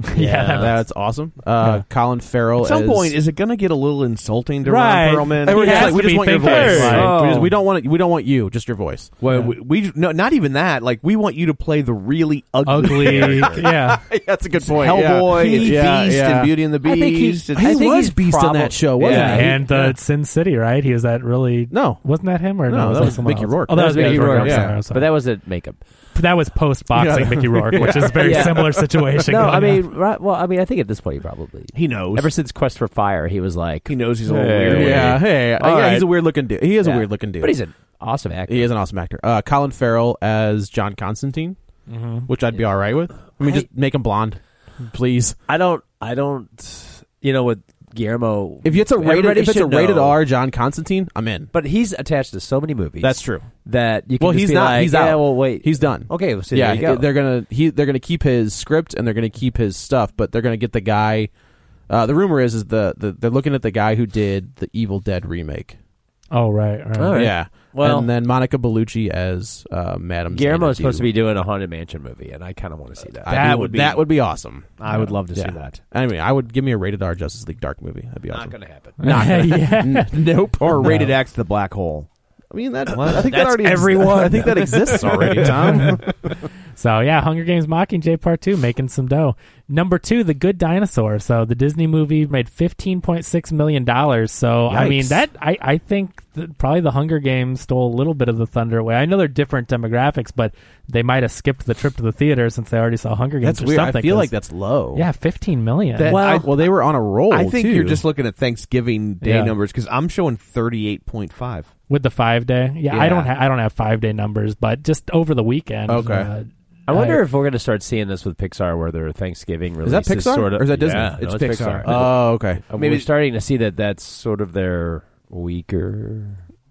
[SPEAKER 9] Yeah.
[SPEAKER 8] That's awesome. Colin Farrell.
[SPEAKER 7] At some
[SPEAKER 8] as,
[SPEAKER 7] point, is it going to get a little insulting to
[SPEAKER 9] Right.
[SPEAKER 7] Ron Perlman?
[SPEAKER 8] And we're
[SPEAKER 9] He
[SPEAKER 8] just
[SPEAKER 9] has
[SPEAKER 8] like, we
[SPEAKER 9] to
[SPEAKER 8] just
[SPEAKER 9] be
[SPEAKER 8] want your
[SPEAKER 9] thinking,
[SPEAKER 8] voice.
[SPEAKER 9] right.
[SPEAKER 8] We don't want you, just your voice.
[SPEAKER 7] Well, we no, not even that. Like, we want you to play the really ugly,
[SPEAKER 9] yeah.
[SPEAKER 8] That's a good point.
[SPEAKER 7] Hellboy,
[SPEAKER 8] yeah.
[SPEAKER 7] it's
[SPEAKER 8] Yeah,
[SPEAKER 7] Beast,
[SPEAKER 8] yeah.
[SPEAKER 7] and Beauty and the
[SPEAKER 10] I think
[SPEAKER 7] Beast.
[SPEAKER 10] he-
[SPEAKER 7] It's-
[SPEAKER 8] He
[SPEAKER 10] I think
[SPEAKER 8] was
[SPEAKER 10] he's
[SPEAKER 8] Beast on that show, wasn't
[SPEAKER 10] Yeah.
[SPEAKER 8] he?
[SPEAKER 9] And Sin City, right? He was that really...
[SPEAKER 8] No.
[SPEAKER 9] Wasn't that him? Or
[SPEAKER 8] No,
[SPEAKER 9] was
[SPEAKER 8] that was
[SPEAKER 9] someone
[SPEAKER 8] Mickey
[SPEAKER 9] else?
[SPEAKER 8] Rourke.
[SPEAKER 9] Oh, that was Mickey Rourke. I'm
[SPEAKER 8] yeah.
[SPEAKER 9] sorry, I'm sorry.
[SPEAKER 10] But that wasn't makeup.
[SPEAKER 9] That was post-boxing
[SPEAKER 8] Yeah.
[SPEAKER 9] Mickey Rourke, which is a very
[SPEAKER 10] Yeah.
[SPEAKER 9] similar situation.
[SPEAKER 10] No,
[SPEAKER 9] going
[SPEAKER 10] I mean,
[SPEAKER 9] on.
[SPEAKER 10] right, well, I mean, I think at this point he probably.
[SPEAKER 7] he knows.
[SPEAKER 10] Ever since Quest for Fire, he was like,
[SPEAKER 7] he knows he's a little
[SPEAKER 10] Hey.
[SPEAKER 7] weird.
[SPEAKER 8] Yeah, hey,
[SPEAKER 10] All right.
[SPEAKER 8] he's a weird looking dude. He is a
[SPEAKER 10] Yeah.
[SPEAKER 8] weird looking dude,
[SPEAKER 10] but he's an awesome actor.
[SPEAKER 8] he is an awesome actor. Colin Farrell as John Constantine, which I'd be all right with. I mean, just make him blonde, please.
[SPEAKER 10] I don't. You know, with Guillermo,
[SPEAKER 8] If it's a
[SPEAKER 10] everybody
[SPEAKER 8] rated
[SPEAKER 10] should know.
[SPEAKER 8] R John Constantine, I'm in.
[SPEAKER 10] But he's attached to so many movies.
[SPEAKER 8] That's true.
[SPEAKER 10] That you can.
[SPEAKER 8] Well,
[SPEAKER 10] just
[SPEAKER 8] he's
[SPEAKER 10] be
[SPEAKER 8] not.
[SPEAKER 10] Like,
[SPEAKER 8] he's
[SPEAKER 10] yeah,
[SPEAKER 8] out.
[SPEAKER 10] well, wait.
[SPEAKER 8] He's done.
[SPEAKER 10] Okay, so
[SPEAKER 8] yeah,
[SPEAKER 10] there you go.
[SPEAKER 8] they're gonna keep his script and they're gonna keep his stuff, but they're gonna get the guy. The rumor is they're looking at the guy who did the Evil Dead remake.
[SPEAKER 9] Oh, right.
[SPEAKER 10] All right.
[SPEAKER 8] Yeah.
[SPEAKER 10] Well-
[SPEAKER 8] and then Monica Bellucci as Madame
[SPEAKER 10] Guillermo is
[SPEAKER 8] Xanadu.
[SPEAKER 10] supposed to be doing a Haunted Mansion movie, and I kind of want to see that.
[SPEAKER 8] That would be awesome.
[SPEAKER 7] I would love to
[SPEAKER 8] Yeah.
[SPEAKER 7] see that.
[SPEAKER 8] I mean, I would give me a rated R Justice League Dark movie. That'd be awesome.
[SPEAKER 10] Not going to happen.
[SPEAKER 8] Not gonna-
[SPEAKER 9] Yeah.
[SPEAKER 8] Nope.
[SPEAKER 7] Or rated X, the black hole.
[SPEAKER 8] I mean that. I think that
[SPEAKER 10] That's
[SPEAKER 8] already.
[SPEAKER 10] everyone.
[SPEAKER 8] I think that exists already, Tom.
[SPEAKER 9] So, yeah, Hunger Games Mockingjay Part 2, making some dough. Number 2, The Good Dinosaur. So, the Disney movie made $15.6 million. So, I mean,
[SPEAKER 8] Yikes.
[SPEAKER 9] I think that probably the Hunger Games stole a little bit of the thunder away. I know they're different demographics, but they might have skipped the trip to the theater since they already saw Hunger Games
[SPEAKER 8] That's
[SPEAKER 9] or
[SPEAKER 8] weird.
[SPEAKER 9] something.
[SPEAKER 8] I feel
[SPEAKER 9] 'cause-
[SPEAKER 8] like that's low.
[SPEAKER 9] Yeah, $15 million.
[SPEAKER 8] Well, they were on a roll.
[SPEAKER 7] I think
[SPEAKER 8] too.
[SPEAKER 7] you're just looking at Thanksgiving Day
[SPEAKER 8] Yeah.
[SPEAKER 7] numbers because I'm showing 38.5.
[SPEAKER 9] With the 5-day. Yeah, I
[SPEAKER 7] Yeah.
[SPEAKER 9] don't have 5-day numbers, but just over the weekend.
[SPEAKER 8] Okay.
[SPEAKER 10] I wonder if we're going to start seeing this with Pixar, where their Thanksgiving
[SPEAKER 8] Is that
[SPEAKER 10] releases
[SPEAKER 8] Pixar
[SPEAKER 10] sort of,
[SPEAKER 8] or is that Disney?
[SPEAKER 10] Yeah,
[SPEAKER 7] It's
[SPEAKER 10] no,
[SPEAKER 7] Pixar.
[SPEAKER 8] Oh, okay.
[SPEAKER 10] Maybe we're starting to see that that's sort of their weaker.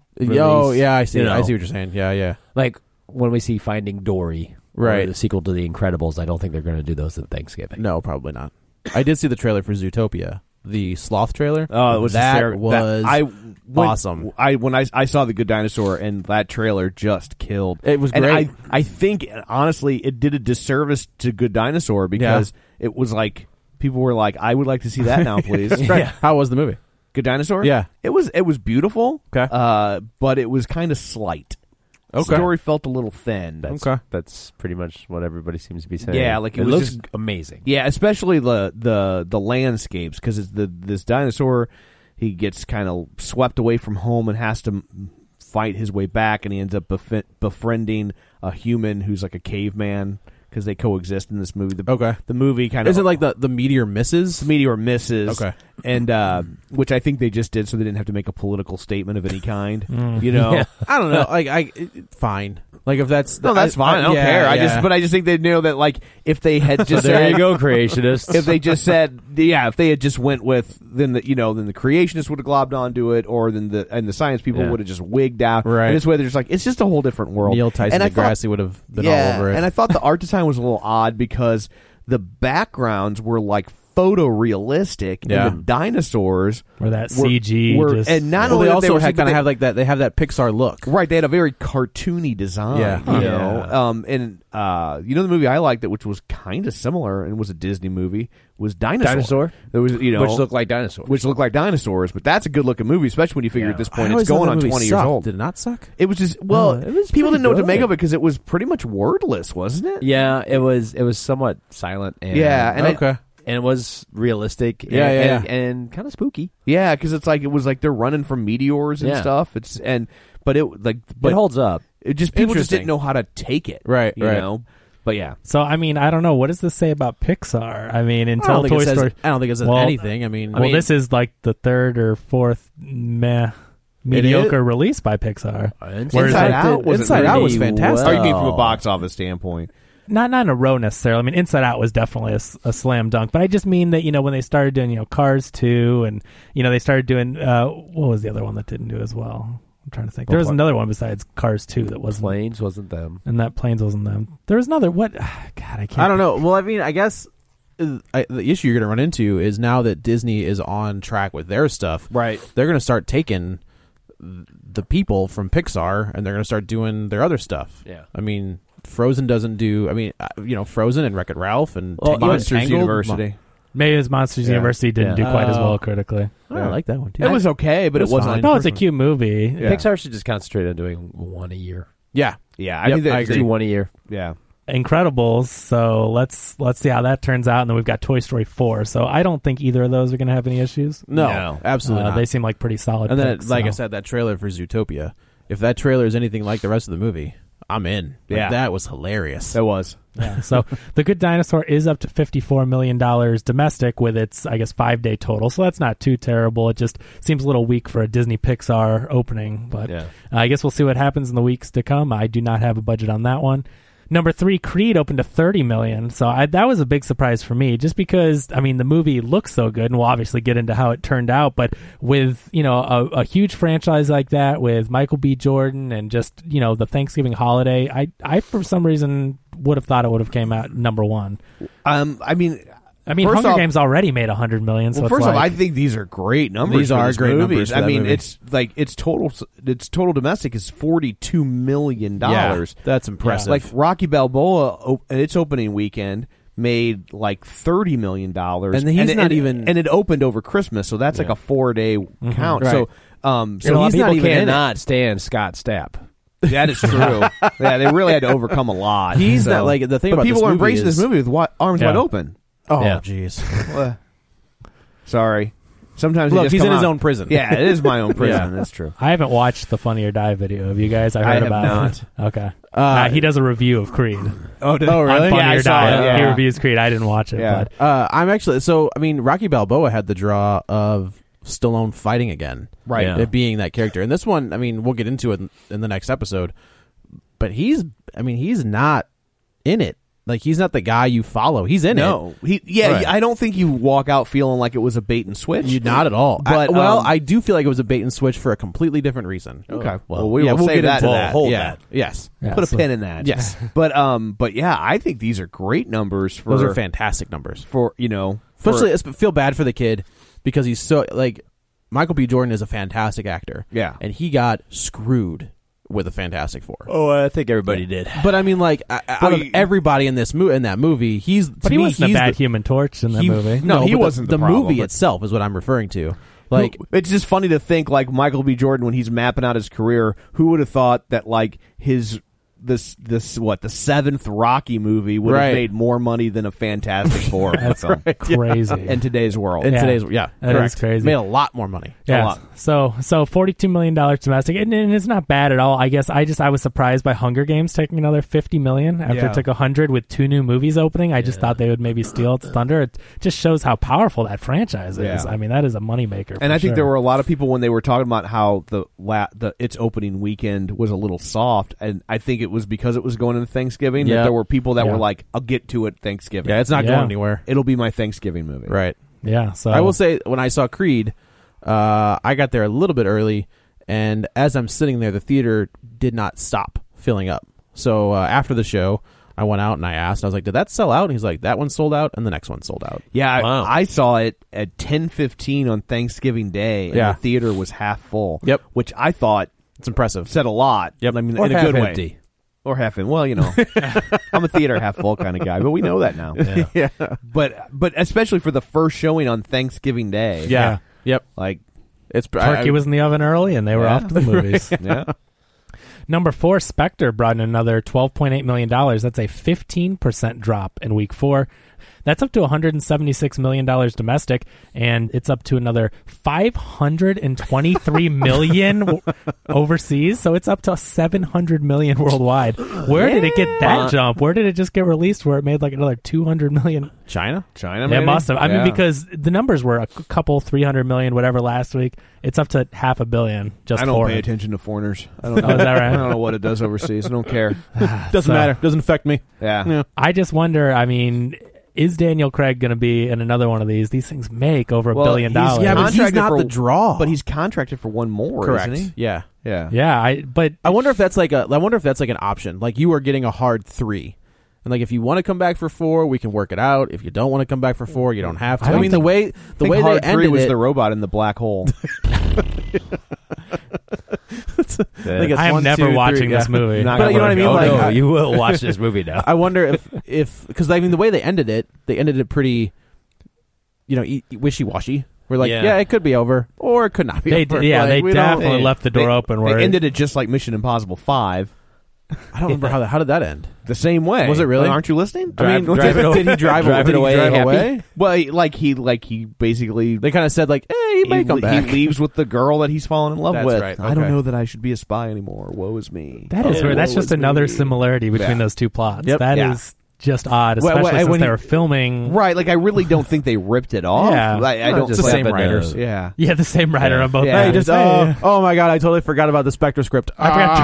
[SPEAKER 8] Oh,
[SPEAKER 10] release,
[SPEAKER 8] yeah, I see.
[SPEAKER 10] you know.
[SPEAKER 8] I see what you're saying. Yeah, yeah.
[SPEAKER 10] Like when we see Finding Dory,
[SPEAKER 8] Right.
[SPEAKER 10] or the sequel to The Incredibles, I don't think they're going to do those at Thanksgiving.
[SPEAKER 8] No, probably not. I did see the trailer for Zootopia, the sloth trailer.
[SPEAKER 7] Oh, it was
[SPEAKER 8] that
[SPEAKER 7] hysterical.
[SPEAKER 8] was awesome.
[SPEAKER 7] When I saw The Good Dinosaur and that trailer just killed.
[SPEAKER 8] It was
[SPEAKER 7] and
[SPEAKER 8] great.
[SPEAKER 7] I think honestly it did a disservice to Good Dinosaur because it was like people were like, I would like to see that now, please.
[SPEAKER 8] Right. How was the movie?
[SPEAKER 7] Good Dinosaur?
[SPEAKER 8] Yeah.
[SPEAKER 7] It was beautiful.
[SPEAKER 8] Okay.
[SPEAKER 7] But it was kind of slight.
[SPEAKER 8] Okay.
[SPEAKER 7] The story felt a little thin.
[SPEAKER 10] That's pretty much what everybody seems to be saying.
[SPEAKER 7] Yeah, like it was
[SPEAKER 10] looks
[SPEAKER 7] just
[SPEAKER 10] amazing.
[SPEAKER 7] Yeah, especially the landscapes because it's this dinosaur. He gets kind of swept away from home and has to fight his way back, and he ends up befriending a human who's like a caveman because they coexist in this movie. The movie kind of
[SPEAKER 8] Is it like the meteor misses?
[SPEAKER 7] The meteor misses.
[SPEAKER 8] Okay.
[SPEAKER 7] And which I think they just did so they didn't have to make a political statement of any kind. You know,
[SPEAKER 8] Yeah. I don't know. Like fine. Like if that's
[SPEAKER 7] that's fine. I don't care. I just think they know that like if they had just
[SPEAKER 10] There
[SPEAKER 7] said,
[SPEAKER 10] you go, creationists.
[SPEAKER 7] If they just said, if they had just went with then the creationists would have globbed onto it, or then the science people would have just wigged out.
[SPEAKER 8] Right.
[SPEAKER 7] And this way, they're just like it's just a whole different world.
[SPEAKER 8] Neil Tyson
[SPEAKER 7] and I
[SPEAKER 8] deGrasse would have been all over it.
[SPEAKER 7] And I thought the art design was a little odd because the backgrounds were like photorealistic,
[SPEAKER 8] Yeah.
[SPEAKER 7] and the dinosaurs
[SPEAKER 9] Or that CG just-
[SPEAKER 7] and not
[SPEAKER 8] well,
[SPEAKER 7] only
[SPEAKER 8] they
[SPEAKER 7] that,
[SPEAKER 8] also
[SPEAKER 7] were
[SPEAKER 8] kind of have like that. They have that Pixar look.
[SPEAKER 7] right. They had a very cartoony design.
[SPEAKER 8] Yeah.
[SPEAKER 7] You know. And the movie I liked which was kind of similar and was a Disney movie, was Dinosaur. There was
[SPEAKER 10] which looked like dinosaurs.
[SPEAKER 7] Which looked like dinosaurs, but that's a good looking movie, especially when you figure at this point it's going on 20 years old.
[SPEAKER 8] Did it not suck?
[SPEAKER 7] It was just
[SPEAKER 10] it was
[SPEAKER 7] people
[SPEAKER 10] pretty
[SPEAKER 7] didn't know what to
[SPEAKER 10] good.
[SPEAKER 7] make of it because it was pretty much wordless, wasn't it?
[SPEAKER 10] Yeah, it was somewhat silent. And,
[SPEAKER 8] Okay.
[SPEAKER 10] and it was realistic.
[SPEAKER 8] Yeah,
[SPEAKER 10] and kind of spooky.
[SPEAKER 7] Yeah, because it was like they're running from meteors and
[SPEAKER 10] Yeah.
[SPEAKER 7] stuff. But
[SPEAKER 10] It holds up.
[SPEAKER 7] It just people just
[SPEAKER 8] Interesting.
[SPEAKER 7] didn't know how to take it,
[SPEAKER 8] Right,
[SPEAKER 7] You
[SPEAKER 8] right.
[SPEAKER 7] know, but yeah.
[SPEAKER 9] So, I mean, I don't know. What does this say about Pixar? I mean,
[SPEAKER 8] I
[SPEAKER 9] until
[SPEAKER 8] don't think
[SPEAKER 9] Toy
[SPEAKER 8] it says,
[SPEAKER 9] Story...
[SPEAKER 8] I don't think it says
[SPEAKER 9] Well,
[SPEAKER 8] anything. I mean,
[SPEAKER 9] this is like the third or fourth mediocre release by Pixar.
[SPEAKER 10] Whereas
[SPEAKER 7] Inside
[SPEAKER 10] I
[SPEAKER 7] Out
[SPEAKER 10] did-
[SPEAKER 7] was
[SPEAKER 8] Inside Out was
[SPEAKER 10] really
[SPEAKER 8] fantastic.
[SPEAKER 7] Oh, you mean from a
[SPEAKER 10] well.
[SPEAKER 7] box office standpoint?
[SPEAKER 9] Not in a row necessarily. I mean, Inside Out was definitely a slam dunk. But I just mean that, when they started doing, Cars 2 and, they started doing, what was the other one that didn't do as well? I'm trying to think. There was another one besides Cars 2 that wasn't.
[SPEAKER 10] Planes wasn't them.
[SPEAKER 9] And that Planes wasn't them. There was another, what? God, I can't.
[SPEAKER 8] I don't know. Well, I mean, I guess the issue you're going to run into is now that Disney is on track with their stuff,
[SPEAKER 10] Right.
[SPEAKER 8] they're going to start taking the people from Pixar and they're going to start doing their other stuff.
[SPEAKER 10] Yeah.
[SPEAKER 8] I mean, Frozen doesn't do. I mean, Frozen and Wreck-It Ralph and
[SPEAKER 7] Monsters
[SPEAKER 8] Tangled,
[SPEAKER 7] University.
[SPEAKER 9] Maybe his Monsters University didn't do quite as well critically.
[SPEAKER 8] I like that one too.
[SPEAKER 7] It was okay, but it wasn't.
[SPEAKER 9] No, it's a cute movie.
[SPEAKER 7] Yeah.
[SPEAKER 10] Pixar should just concentrate on doing one a year.
[SPEAKER 8] Yeah.
[SPEAKER 7] I think
[SPEAKER 10] I agree. Do one a year.
[SPEAKER 7] Yeah.
[SPEAKER 9] Incredibles. So let's see how that turns out, and then we've got Toy Story 4. So I don't think either of those are going to have any issues.
[SPEAKER 8] No, absolutely not.
[SPEAKER 9] They seem like pretty solid.
[SPEAKER 8] And then,
[SPEAKER 9] picks,
[SPEAKER 8] I said, that trailer for Zootopia. If that trailer is anything like the rest of the movie, I'm in. That was hilarious.
[SPEAKER 7] That was.
[SPEAKER 9] Yeah. So The Good Dinosaur is up to $54 million domestic with its, I guess, 5-day total. So that's not too terrible. It just seems a little weak for a Disney Pixar opening. But I guess we'll see what happens in the weeks to come. I do not have a budget on that one. Number 3, Creed opened to $30 million. So that was a big surprise for me, just because, I mean, the movie looks so good, and we'll obviously get into how it turned out. But with, a huge franchise like that, with Michael B. Jordan and just, the Thanksgiving holiday, I for some reason would have thought it would have came out number 1. I mean, Hunger Games already made $100 million. So
[SPEAKER 7] well, first off, I think these are great numbers.
[SPEAKER 8] These are great
[SPEAKER 7] movies.
[SPEAKER 8] numbers. I mean,
[SPEAKER 7] movie. It's like its total domestic is $42 million.
[SPEAKER 8] Yeah, that's impressive.
[SPEAKER 7] Like Rocky Balboa, its opening weekend made like $30 million, and it opened over Christmas, so that's like a 4-day count.
[SPEAKER 10] Right.
[SPEAKER 7] So
[SPEAKER 10] he's not even cannot stand Scott Stapp.
[SPEAKER 7] That is true. Yeah, they really had to overcome a lot.
[SPEAKER 8] He's not like the thing.
[SPEAKER 7] But
[SPEAKER 8] about
[SPEAKER 7] people
[SPEAKER 8] this
[SPEAKER 7] are
[SPEAKER 8] movie
[SPEAKER 7] embracing this movie with arms wide open.
[SPEAKER 8] Oh, jeez.
[SPEAKER 7] Sorry. Sometimes
[SPEAKER 8] look, he's in his
[SPEAKER 7] out.
[SPEAKER 8] own prison.
[SPEAKER 7] Yeah, it is my own prison. That's true.
[SPEAKER 9] I haven't watched the Funny or Die video. Have you guys? I heard about
[SPEAKER 7] not.
[SPEAKER 9] it. Okay. He does a review of Creed.
[SPEAKER 7] Oh, really?
[SPEAKER 9] On Funny or Die.
[SPEAKER 7] It.
[SPEAKER 9] He reviews Creed. I didn't watch it.
[SPEAKER 7] Yeah.
[SPEAKER 9] But
[SPEAKER 8] I'm actually. So I mean, Rocky Balboa had the draw of Stallone fighting again,
[SPEAKER 7] right?
[SPEAKER 8] It being that character. And this one, I mean, we'll get into it in the next episode. But he's not in it. Like, he's not the guy you follow. He's in it.
[SPEAKER 7] No. Right. I don't think you walk out feeling like it was a bait and switch.
[SPEAKER 8] Not at all.
[SPEAKER 7] But
[SPEAKER 8] I do feel like it was a bait and switch for a completely different reason.
[SPEAKER 7] Okay.
[SPEAKER 8] Well,
[SPEAKER 7] we'll
[SPEAKER 8] get
[SPEAKER 7] that.
[SPEAKER 8] into that.
[SPEAKER 7] Hold
[SPEAKER 8] yeah.
[SPEAKER 7] that.
[SPEAKER 8] Yes.
[SPEAKER 9] Yeah,
[SPEAKER 7] Put a pin in that.
[SPEAKER 8] Yes.
[SPEAKER 7] But yeah, I think these are great numbers.
[SPEAKER 8] Those are fantastic numbers.
[SPEAKER 7] Especially,
[SPEAKER 8] I feel bad for the kid because he's so, like, Michael B. Jordan is a fantastic actor.
[SPEAKER 7] Yeah.
[SPEAKER 8] And he got screwed with a Fantastic Four.
[SPEAKER 10] Oh, I think everybody did.
[SPEAKER 8] But I mean, like, out of everybody in that movie,
[SPEAKER 9] he wasn't a bad Human Torch in that movie.
[SPEAKER 8] No,
[SPEAKER 7] he wasn't.
[SPEAKER 8] The
[SPEAKER 7] problem,
[SPEAKER 8] movie itself is what I'm referring to. Like,
[SPEAKER 7] it's just funny to think, like, Michael B. Jordan, when he's mapping out his career, who would have thought that, like, the 7th Rocky movie would have made more money than a Fantastic Four.
[SPEAKER 9] That's crazy
[SPEAKER 7] in today's world.
[SPEAKER 8] That
[SPEAKER 9] is crazy.
[SPEAKER 8] Made a lot more money.
[SPEAKER 9] Yeah. A lot. So $42 million domestic, and it's not bad at all. I guess I was surprised by Hunger Games taking another $50 million after it took $100 with 2 new movies opening. I just thought they would maybe steal its thunder. It just shows how powerful that franchise is. I mean, that is a moneymaker.
[SPEAKER 7] And I think there were a lot of people when they were talking about how its opening weekend was a little soft, and I think it was because it was going into Thanksgiving that there were people that were like, I'll get to it Thanksgiving.
[SPEAKER 8] Yeah, it's not going anywhere.
[SPEAKER 7] It'll be my Thanksgiving movie.
[SPEAKER 8] Right.
[SPEAKER 9] Yeah. So
[SPEAKER 8] I will say, when I saw Creed, I got there a little bit early, and as I'm sitting there, the theater did not stop filling up. So after the show, I went out and I asked, I was like, did that sell out? And he's like, that one sold out, and the next one sold out.
[SPEAKER 7] Yeah, wow. I saw it at 10:15 on Thanksgiving Day, and the theater was half full.
[SPEAKER 8] Yep.
[SPEAKER 7] Which I thought
[SPEAKER 8] it's impressive.
[SPEAKER 7] Said a lot.
[SPEAKER 8] Yep.
[SPEAKER 7] I mean,
[SPEAKER 10] or
[SPEAKER 7] in a
[SPEAKER 10] half
[SPEAKER 7] good
[SPEAKER 10] empty.
[SPEAKER 7] way. Or half in. Well, I'm a theater half full kind of guy, but we know that now.
[SPEAKER 8] Yeah.
[SPEAKER 7] But especially for the first showing on Thanksgiving Day.
[SPEAKER 8] Yeah. Yep.
[SPEAKER 7] Like,
[SPEAKER 9] it's turkey was in the oven early, and they were off to the movies.
[SPEAKER 7] Yeah.
[SPEAKER 9] Number 4, Spectre brought in another $12.8 million. That's a 15% drop in week 4. That's up to $176 million domestic, and it's up to another $523 million overseas. So it's up to $700 million worldwide. Where did it get that jump? Where did it just get released where it made like another $200 million?
[SPEAKER 8] China,
[SPEAKER 7] maybe?
[SPEAKER 9] It must have. I mean, because the numbers were a couple, 300 million, whatever last week. It's up to $500 million just
[SPEAKER 7] I don't
[SPEAKER 9] for
[SPEAKER 7] pay
[SPEAKER 9] it.
[SPEAKER 7] attention to foreigners. I don't know.
[SPEAKER 9] Oh, is that right?
[SPEAKER 7] I don't know what it does overseas. I don't care.
[SPEAKER 8] Doesn't matter. Doesn't affect me.
[SPEAKER 7] Yeah.
[SPEAKER 9] I just wonder, I mean, is Daniel Craig going to be in another one of these? These things make over $1 billion.
[SPEAKER 8] Yeah, but he's not the draw.
[SPEAKER 7] But he's contracted for one more,
[SPEAKER 8] correct?
[SPEAKER 7] Isn't he?
[SPEAKER 8] Yeah.
[SPEAKER 9] Yeah. I wonder
[SPEAKER 8] if that's like an option. Like, you are getting a hard 3. And like, if you want to come back for 4, we can work it out. If you don't want to come back for 4, you don't have to. I mean, the way they
[SPEAKER 7] hard
[SPEAKER 8] ended
[SPEAKER 7] 3 was
[SPEAKER 8] it,
[SPEAKER 7] the robot in the black hole.
[SPEAKER 8] think it's
[SPEAKER 9] I am
[SPEAKER 8] 1,
[SPEAKER 9] never
[SPEAKER 8] 2,
[SPEAKER 9] watching
[SPEAKER 8] 3,
[SPEAKER 9] this movie.
[SPEAKER 7] Not
[SPEAKER 8] But you know what I mean?
[SPEAKER 10] Oh,
[SPEAKER 8] Like,
[SPEAKER 10] no, you will watch this movie now.
[SPEAKER 8] I wonder if because I mean the way they ended it pretty, wishy-washy. We're like,
[SPEAKER 10] Yeah.
[SPEAKER 8] yeah, it could be over, or it could not be
[SPEAKER 9] They
[SPEAKER 8] over.
[SPEAKER 9] yeah,
[SPEAKER 8] Like,
[SPEAKER 9] they
[SPEAKER 8] we don't-
[SPEAKER 9] definitely left the door open. Where
[SPEAKER 7] They ended it just like Mission Impossible 5,
[SPEAKER 8] I don't remember how did that end?
[SPEAKER 7] the same way.
[SPEAKER 8] Was it really?
[SPEAKER 7] Aren't you listening?
[SPEAKER 10] Drive-
[SPEAKER 8] did he drive
[SPEAKER 10] Driving away happy?
[SPEAKER 8] away?
[SPEAKER 7] Well, he basically
[SPEAKER 8] They kind of said like, hey, he may come back.
[SPEAKER 7] He leaves with the girl that he's fallen in love
[SPEAKER 8] That's
[SPEAKER 7] with.
[SPEAKER 8] right,
[SPEAKER 7] I don't
[SPEAKER 8] okay.
[SPEAKER 7] know that I should be a spy anymore. Woe is me.
[SPEAKER 9] that is weird. That's
[SPEAKER 7] Woe
[SPEAKER 9] just
[SPEAKER 7] is
[SPEAKER 9] another
[SPEAKER 7] me.
[SPEAKER 9] similarity between those two plots.
[SPEAKER 8] Yep.
[SPEAKER 9] That
[SPEAKER 7] Yeah.
[SPEAKER 9] is just odd,
[SPEAKER 8] Well,
[SPEAKER 9] especially since
[SPEAKER 8] when
[SPEAKER 9] they
[SPEAKER 8] he-
[SPEAKER 9] were filming.
[SPEAKER 7] Right, like I really don't think they ripped it off.
[SPEAKER 9] Yeah.
[SPEAKER 7] I don't.
[SPEAKER 8] It's the same
[SPEAKER 10] happened to-
[SPEAKER 8] writers.
[SPEAKER 7] Yeah.
[SPEAKER 9] Yeah, the same writer on both.
[SPEAKER 7] Yeah.
[SPEAKER 8] Hey,
[SPEAKER 9] movies.
[SPEAKER 8] just oh my god, I totally forgot about the Spectre script.
[SPEAKER 9] I forgot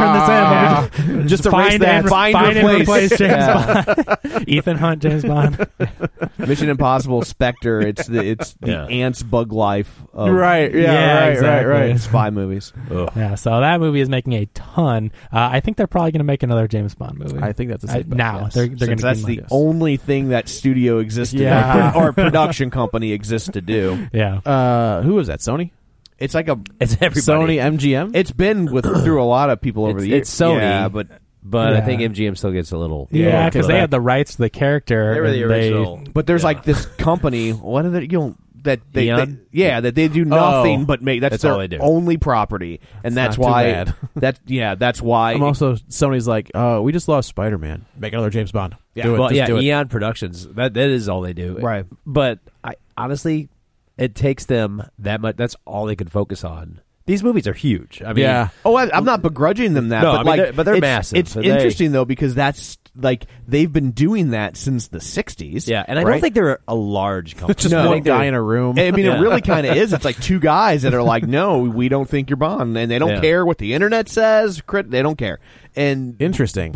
[SPEAKER 9] to turn this in. Let me
[SPEAKER 8] Just erase
[SPEAKER 9] find
[SPEAKER 8] that.
[SPEAKER 9] and,
[SPEAKER 7] Find
[SPEAKER 9] find and
[SPEAKER 7] replace.
[SPEAKER 9] replace James
[SPEAKER 7] Yeah.
[SPEAKER 9] Bond. Ethan Hunt, James Bond.
[SPEAKER 7] Mission Impossible, Spectre. It's the
[SPEAKER 10] Yeah.
[SPEAKER 7] ant's bug life of
[SPEAKER 8] Right, yeah,
[SPEAKER 9] Yeah,
[SPEAKER 8] right,
[SPEAKER 9] exactly.
[SPEAKER 8] right.
[SPEAKER 7] spy movies.
[SPEAKER 9] Yeah, so that movie is making a ton. I think they're probably going to make another James Bond movie.
[SPEAKER 8] I think that's a safe bet,
[SPEAKER 9] now.
[SPEAKER 8] yes.
[SPEAKER 9] They're going
[SPEAKER 7] Since
[SPEAKER 9] to
[SPEAKER 7] that's the only thing that studio exists to
[SPEAKER 9] Yeah.
[SPEAKER 7] or production company exists to do.
[SPEAKER 9] yeah.
[SPEAKER 8] Who was that? Sony?
[SPEAKER 7] It's like a.
[SPEAKER 10] It's everybody.
[SPEAKER 8] Sony MGM?
[SPEAKER 7] It's been through a lot of people over the years.
[SPEAKER 10] It's Sony.
[SPEAKER 7] yeah, but
[SPEAKER 10] But I
[SPEAKER 9] Yeah.
[SPEAKER 10] think MGM still gets a little.
[SPEAKER 9] Yeah, because they
[SPEAKER 10] kickback.
[SPEAKER 9] had the rights to the character.
[SPEAKER 10] They were the
[SPEAKER 9] and
[SPEAKER 10] original.
[SPEAKER 7] there's
[SPEAKER 10] Yeah.
[SPEAKER 7] like this company. What are they? That they
[SPEAKER 10] Eon?
[SPEAKER 7] that they do nothing
[SPEAKER 8] Oh.
[SPEAKER 7] but make that's
[SPEAKER 10] That's
[SPEAKER 7] their
[SPEAKER 10] all they do.
[SPEAKER 7] only property, and that's
[SPEAKER 8] not too
[SPEAKER 7] why
[SPEAKER 8] bad.
[SPEAKER 7] that's why
[SPEAKER 8] I'm also Sony's like, we just lost Spider-Man. Make another James Bond.
[SPEAKER 7] Yeah.
[SPEAKER 8] Do it.
[SPEAKER 10] Well,
[SPEAKER 8] Just
[SPEAKER 10] yeah,
[SPEAKER 8] do it.
[SPEAKER 10] Eon Productions. That is all they do.
[SPEAKER 7] Right.
[SPEAKER 10] But I honestly, it takes them that much. That's all they can focus on. These movies are huge. I mean,
[SPEAKER 8] Yeah.
[SPEAKER 7] Oh, I'm not begrudging them that.
[SPEAKER 10] No,
[SPEAKER 7] but
[SPEAKER 10] I mean,
[SPEAKER 7] like,
[SPEAKER 10] they're
[SPEAKER 7] it's,
[SPEAKER 10] massive,
[SPEAKER 7] It's
[SPEAKER 10] so they-
[SPEAKER 7] interesting though because that's like they've been doing that since the '60s.
[SPEAKER 10] yeah, and I
[SPEAKER 7] right?
[SPEAKER 10] don't think they're a large company.
[SPEAKER 8] Just
[SPEAKER 7] No.
[SPEAKER 8] one guy in a room.
[SPEAKER 7] I mean,
[SPEAKER 10] Yeah.
[SPEAKER 7] it really kind of is. It's like two guys that are like, "No, we don't think you're Bond," and they don't
[SPEAKER 10] Yeah.
[SPEAKER 7] care what the internet says. They don't care. And
[SPEAKER 8] Interesting.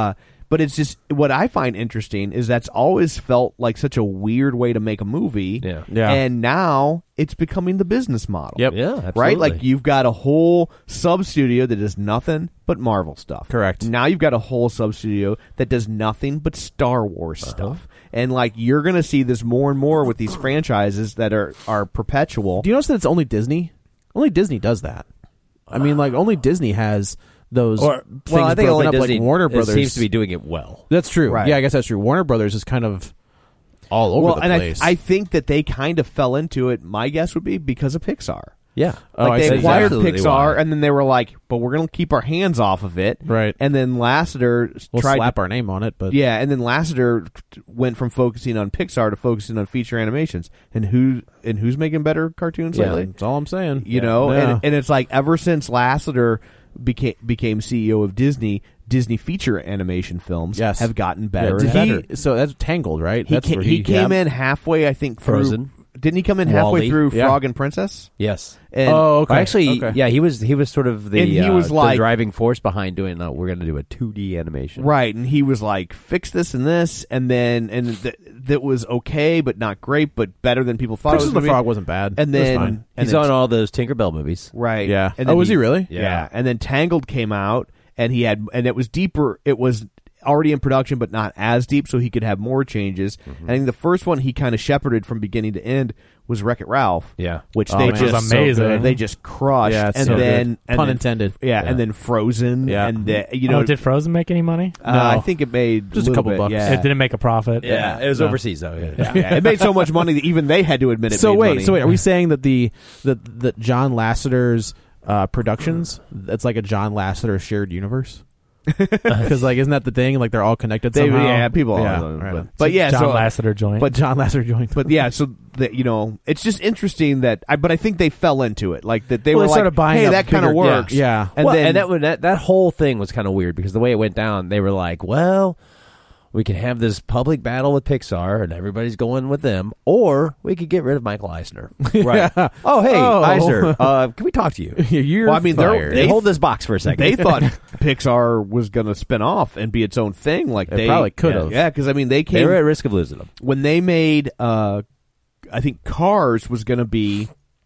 [SPEAKER 7] but it's just what I find interesting is that's always felt like such a weird way to make a movie.
[SPEAKER 10] Yeah.
[SPEAKER 8] Yeah.
[SPEAKER 7] And now it's becoming the business model.
[SPEAKER 8] Yep.
[SPEAKER 10] Yeah, absolutely.
[SPEAKER 7] Right? Like you've got a whole sub studio that does nothing but Marvel stuff.
[SPEAKER 8] Correct.
[SPEAKER 7] Now you've got a whole sub studio that does nothing but Star Wars stuff. And like you're going to see this more and more with these franchises that are perpetual.
[SPEAKER 8] Do you notice that it's only Disney? Only Disney does that. I mean, like only Disney has those things
[SPEAKER 10] Well, I think
[SPEAKER 8] broken
[SPEAKER 10] only
[SPEAKER 8] up
[SPEAKER 10] Disney
[SPEAKER 8] like Warner Brothers
[SPEAKER 10] seems to be doing it well.
[SPEAKER 8] That's true.
[SPEAKER 7] Right.
[SPEAKER 8] Yeah, I guess that's true. Warner Brothers is kind of all over the
[SPEAKER 7] and
[SPEAKER 8] place.
[SPEAKER 7] I think that they kind of fell into it. My guess would be because of Pixar.
[SPEAKER 10] Yeah.
[SPEAKER 8] Oh,
[SPEAKER 7] Like
[SPEAKER 8] I
[SPEAKER 7] they
[SPEAKER 8] see.
[SPEAKER 7] acquired
[SPEAKER 10] Absolutely
[SPEAKER 7] Pixar,
[SPEAKER 10] why.
[SPEAKER 7] and then they were like, "But we're going to keep our hands off of it."
[SPEAKER 8] Right.
[SPEAKER 7] And then Lasseter
[SPEAKER 8] we'll
[SPEAKER 7] tried
[SPEAKER 8] slap
[SPEAKER 7] to,
[SPEAKER 8] our name on it, but
[SPEAKER 7] yeah, and then Lasseter went from focusing on Pixar to focusing on feature animations. And who's making better cartoons
[SPEAKER 10] Yeah.
[SPEAKER 7] lately?
[SPEAKER 8] that's all I'm saying.
[SPEAKER 7] You know,
[SPEAKER 8] Yeah.
[SPEAKER 7] and it's like ever since Lasseter became CEO of Disney feature animation films
[SPEAKER 8] Yes.
[SPEAKER 7] have gotten
[SPEAKER 8] Yeah,
[SPEAKER 7] better
[SPEAKER 8] did
[SPEAKER 7] and
[SPEAKER 8] he-
[SPEAKER 7] better.
[SPEAKER 8] so that's Tangled, right?
[SPEAKER 7] He,
[SPEAKER 8] That's
[SPEAKER 7] ca-
[SPEAKER 8] where
[SPEAKER 7] he came in halfway, I think, through,
[SPEAKER 10] Frozen.
[SPEAKER 7] Didn't he come in halfway
[SPEAKER 10] Wall-E.
[SPEAKER 7] through
[SPEAKER 8] Yeah.
[SPEAKER 7] Frog and Princess?
[SPEAKER 10] Yes.
[SPEAKER 7] And
[SPEAKER 8] Oh, okay.
[SPEAKER 10] Well, actually,
[SPEAKER 8] Okay.
[SPEAKER 10] yeah, he was sort of the
[SPEAKER 7] And he was
[SPEAKER 10] the
[SPEAKER 7] like-
[SPEAKER 10] driving force behind doing. We're going to do a 2D animation,
[SPEAKER 7] Right, and he was like, fix this and this, and then that was okay, but not great, but better than people thought.
[SPEAKER 8] Princess
[SPEAKER 7] it
[SPEAKER 8] and
[SPEAKER 7] was
[SPEAKER 8] the
[SPEAKER 7] gonna
[SPEAKER 8] Frog
[SPEAKER 7] be.
[SPEAKER 8] wasn't bad.
[SPEAKER 7] And
[SPEAKER 8] It was
[SPEAKER 7] then
[SPEAKER 8] fine.
[SPEAKER 7] and
[SPEAKER 10] He's
[SPEAKER 7] then-
[SPEAKER 10] on all those Tinkerbell movies.
[SPEAKER 7] right,
[SPEAKER 8] Yeah.
[SPEAKER 7] And
[SPEAKER 8] Oh,
[SPEAKER 7] then
[SPEAKER 8] was he really?
[SPEAKER 7] Yeah. And then Tangled came out, and it was deeper. It was already in production, but not as deep, so he could have more changes. I think the first one he kind of shepherded from beginning to end was Wreck-It Ralph.
[SPEAKER 10] Yeah.
[SPEAKER 7] which
[SPEAKER 8] Oh,
[SPEAKER 7] they
[SPEAKER 8] man.
[SPEAKER 7] just
[SPEAKER 9] It was amazing.
[SPEAKER 7] They just crushed.
[SPEAKER 8] Yeah, it's
[SPEAKER 7] and
[SPEAKER 8] so
[SPEAKER 7] then
[SPEAKER 8] good.
[SPEAKER 7] and
[SPEAKER 8] Pun
[SPEAKER 7] then-
[SPEAKER 8] intended.
[SPEAKER 7] Yeah,
[SPEAKER 10] Yeah.
[SPEAKER 7] and then Frozen.
[SPEAKER 8] Yeah.
[SPEAKER 7] And you know,
[SPEAKER 9] Did Frozen make any money?
[SPEAKER 7] I think it made
[SPEAKER 8] Just a
[SPEAKER 7] little
[SPEAKER 8] couple
[SPEAKER 7] bit,
[SPEAKER 8] bucks.
[SPEAKER 7] Yeah.
[SPEAKER 9] It didn't make a profit.
[SPEAKER 10] Yeah, it was
[SPEAKER 9] No.
[SPEAKER 10] overseas though. Yeah.
[SPEAKER 7] Yeah, it made so much money that even they had to admit it.
[SPEAKER 8] So
[SPEAKER 7] made
[SPEAKER 8] wait,
[SPEAKER 7] money.
[SPEAKER 8] are we saying that that John Lasseter's productions, it's like a John Lasseter shared universe? Because like, isn't that the thing? Like they're all connected somehow.
[SPEAKER 7] Yeah, people.
[SPEAKER 8] Yeah,
[SPEAKER 7] All
[SPEAKER 8] right.
[SPEAKER 7] but yeah,
[SPEAKER 9] John
[SPEAKER 7] so
[SPEAKER 9] Lasseter joint.
[SPEAKER 7] but
[SPEAKER 8] John Lasseter joined.
[SPEAKER 7] but yeah, so that it's just interesting that but I think they fell into it, like that they
[SPEAKER 8] Well,
[SPEAKER 7] were
[SPEAKER 8] they
[SPEAKER 7] like,
[SPEAKER 8] started buying
[SPEAKER 7] hey,
[SPEAKER 8] up
[SPEAKER 7] that kind of
[SPEAKER 8] bigger-
[SPEAKER 7] works.
[SPEAKER 8] yeah.
[SPEAKER 7] and
[SPEAKER 10] Well,
[SPEAKER 7] then
[SPEAKER 10] and that whole thing was kind of weird because the way it went down, they were like, well, we can have this public battle with Pixar and everybody's going with them, or we could get rid of Michael Eisner. Right. Oh, hey,
[SPEAKER 8] Oh.
[SPEAKER 10] Eisner, can we talk to you?
[SPEAKER 8] You're
[SPEAKER 7] Well, I mean, they're-
[SPEAKER 8] fired.
[SPEAKER 10] Hey, hold this box for a second.
[SPEAKER 7] they thought Pixar was going to spin off and be its own thing. Like
[SPEAKER 8] They
[SPEAKER 7] they
[SPEAKER 8] probably could have.
[SPEAKER 7] Yeah, because I mean, they
[SPEAKER 10] they
[SPEAKER 7] came
[SPEAKER 10] were at risk of losing them.
[SPEAKER 7] when they made. I think Cars was going to be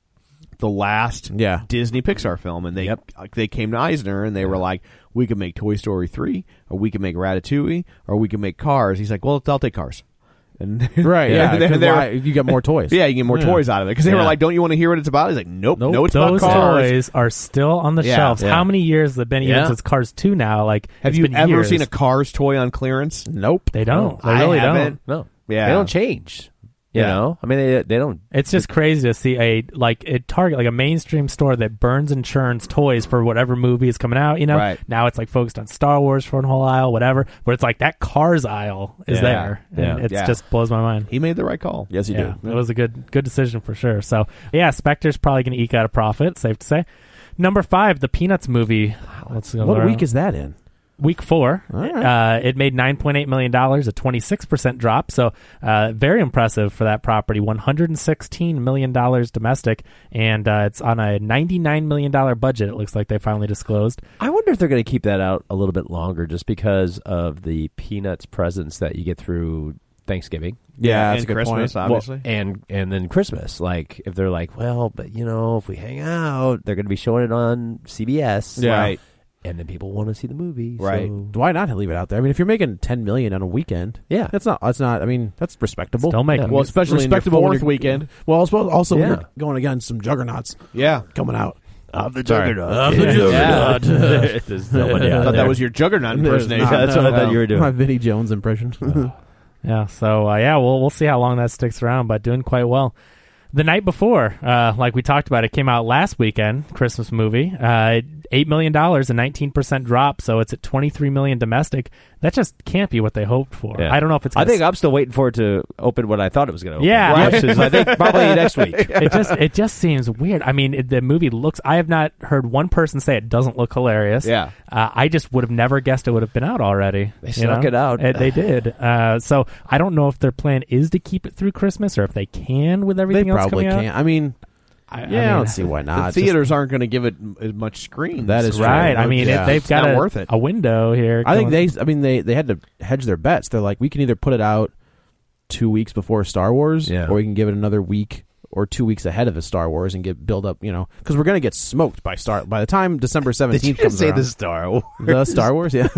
[SPEAKER 7] the last
[SPEAKER 8] Yeah.
[SPEAKER 7] Disney Pixar film, and they came to Eisner and they were like, we could make Toy Story 3, or we could make Ratatouille, or we could make Cars. He's like, well, I'll take Cars. And
[SPEAKER 8] Right, yeah.
[SPEAKER 7] they're-
[SPEAKER 8] 'cause
[SPEAKER 7] they're-
[SPEAKER 8] why- you get more toys.
[SPEAKER 7] Yeah, you get more
[SPEAKER 8] Yeah.
[SPEAKER 7] toys out of it because they were
[SPEAKER 10] Yeah.
[SPEAKER 7] like, "Don't you want to hear what it's about?" He's like, "Nope,
[SPEAKER 8] Nope.
[SPEAKER 7] no, it's
[SPEAKER 9] Those
[SPEAKER 7] about cars."
[SPEAKER 9] toys are still on the
[SPEAKER 7] Yeah,
[SPEAKER 9] shelves.
[SPEAKER 10] yeah.
[SPEAKER 9] How many years has it been? Even
[SPEAKER 10] Yeah.
[SPEAKER 9] since Cars 2 now. Like,
[SPEAKER 7] Have
[SPEAKER 9] it's
[SPEAKER 7] you
[SPEAKER 9] been
[SPEAKER 7] ever
[SPEAKER 9] years.
[SPEAKER 7] seen a Cars toy on clearance?
[SPEAKER 8] Nope.
[SPEAKER 9] They don't. They
[SPEAKER 7] I
[SPEAKER 9] really
[SPEAKER 7] haven't.
[SPEAKER 9] don't.
[SPEAKER 10] No.
[SPEAKER 7] Yeah.
[SPEAKER 10] They don't change. You
[SPEAKER 7] Yeah.
[SPEAKER 10] know? I mean, they don't.
[SPEAKER 9] It's just crazy to see a Target, like a mainstream store that burns and churns toys for whatever movie is coming out. You know,
[SPEAKER 7] Right.
[SPEAKER 9] now it's like focused on Star Wars for a whole aisle, whatever. But it's like that Cars aisle is
[SPEAKER 7] Yeah.
[SPEAKER 9] there, and
[SPEAKER 10] Yeah.
[SPEAKER 9] it
[SPEAKER 7] Yeah.
[SPEAKER 9] just blows my mind.
[SPEAKER 7] He made the right call.
[SPEAKER 8] Yes, you
[SPEAKER 9] Yeah,
[SPEAKER 8] do.
[SPEAKER 9] it was a good decision for sure. So yeah, Spectre's probably going to eke out a profit. Safe to say. Number 5, the Peanuts movie. Let's go.
[SPEAKER 8] What week is that in?
[SPEAKER 9] Week 4.
[SPEAKER 8] All right.
[SPEAKER 9] It made $9.8 million, a 26% drop. So very impressive for that property. $116 million domestic, and it's on a $99 million budget. It looks like they finally disclosed.
[SPEAKER 10] I wonder if they're going to keep that out a little bit longer just because of the Peanuts presents that you get through Thanksgiving.
[SPEAKER 8] Yeah,
[SPEAKER 7] and
[SPEAKER 8] that's a good
[SPEAKER 7] Christmas,
[SPEAKER 8] point.
[SPEAKER 7] obviously.
[SPEAKER 10] And then Christmas. Like, if they're like, well, but, if we hang out, they're going to be showing it on CBS.
[SPEAKER 8] Yeah.
[SPEAKER 7] Right.
[SPEAKER 10] And then people want to see the movie.
[SPEAKER 7] Right.
[SPEAKER 10] So.
[SPEAKER 8] Why not leave it out there? I mean, if you're making $10 million on a weekend,
[SPEAKER 10] Yeah.
[SPEAKER 8] that's not. I mean, that's respectable.
[SPEAKER 9] Still making
[SPEAKER 7] Well, especially in your
[SPEAKER 8] respectable when
[SPEAKER 7] fourth
[SPEAKER 8] you're-
[SPEAKER 7] weekend.
[SPEAKER 8] Well, also when
[SPEAKER 10] Yeah.
[SPEAKER 8] you're going against some juggernauts
[SPEAKER 7] Yeah.
[SPEAKER 8] coming out.
[SPEAKER 10] I'm the
[SPEAKER 8] Sorry.
[SPEAKER 10] juggernaut.
[SPEAKER 8] I'm the juggernaut.
[SPEAKER 10] There's nobody
[SPEAKER 7] I
[SPEAKER 10] out
[SPEAKER 7] thought
[SPEAKER 10] there.
[SPEAKER 7] that was your Juggernaut impersonation.
[SPEAKER 10] Yeah, that's what I thought you were doing.
[SPEAKER 8] My Vinnie Jones impression.
[SPEAKER 9] Yeah, so we'll see how long that sticks around, but doing quite well. The night before, like we talked about, it came out last weekend, Christmas movie. $8 million, a 19% drop, so it's at $23 million domestic. That just can't be what they hoped for.
[SPEAKER 10] Yeah.
[SPEAKER 9] I don't know if it's.
[SPEAKER 10] I think I'm still waiting for it to open when I thought it was going to open.
[SPEAKER 9] Yeah.
[SPEAKER 10] Which is, I think probably next week.
[SPEAKER 9] it just seems weird. I mean, the movie looks. I have not heard one person say it doesn't look hilarious.
[SPEAKER 7] Yeah.
[SPEAKER 9] I just would have never guessed it would have been out already.
[SPEAKER 10] They snuck it out.
[SPEAKER 9] They did. So I don't know if their plan is to keep it through Christmas or if they can with
[SPEAKER 8] They
[SPEAKER 9] everything else
[SPEAKER 8] probably
[SPEAKER 9] coming
[SPEAKER 8] can't.
[SPEAKER 9] out.
[SPEAKER 8] I mean,
[SPEAKER 9] I
[SPEAKER 8] don't see why
[SPEAKER 7] The
[SPEAKER 8] not.
[SPEAKER 7] theaters aren't going to give it as much screen.
[SPEAKER 8] That is
[SPEAKER 9] Right.
[SPEAKER 8] true.
[SPEAKER 9] I mean,
[SPEAKER 8] Yeah.
[SPEAKER 9] they've
[SPEAKER 7] It's
[SPEAKER 9] got
[SPEAKER 7] not worth it.
[SPEAKER 9] a window here.
[SPEAKER 8] I think
[SPEAKER 9] going-
[SPEAKER 8] they had to hedge their bets. They're like, we can either put it out 2 weeks before Star Wars,
[SPEAKER 10] Yeah.
[SPEAKER 8] or we can give it another week or 2 weeks ahead of the Star Wars and get build up. Because we're gonna get smoked by the time December 17th comes around.
[SPEAKER 10] Star Wars?
[SPEAKER 8] The Star Wars, yeah.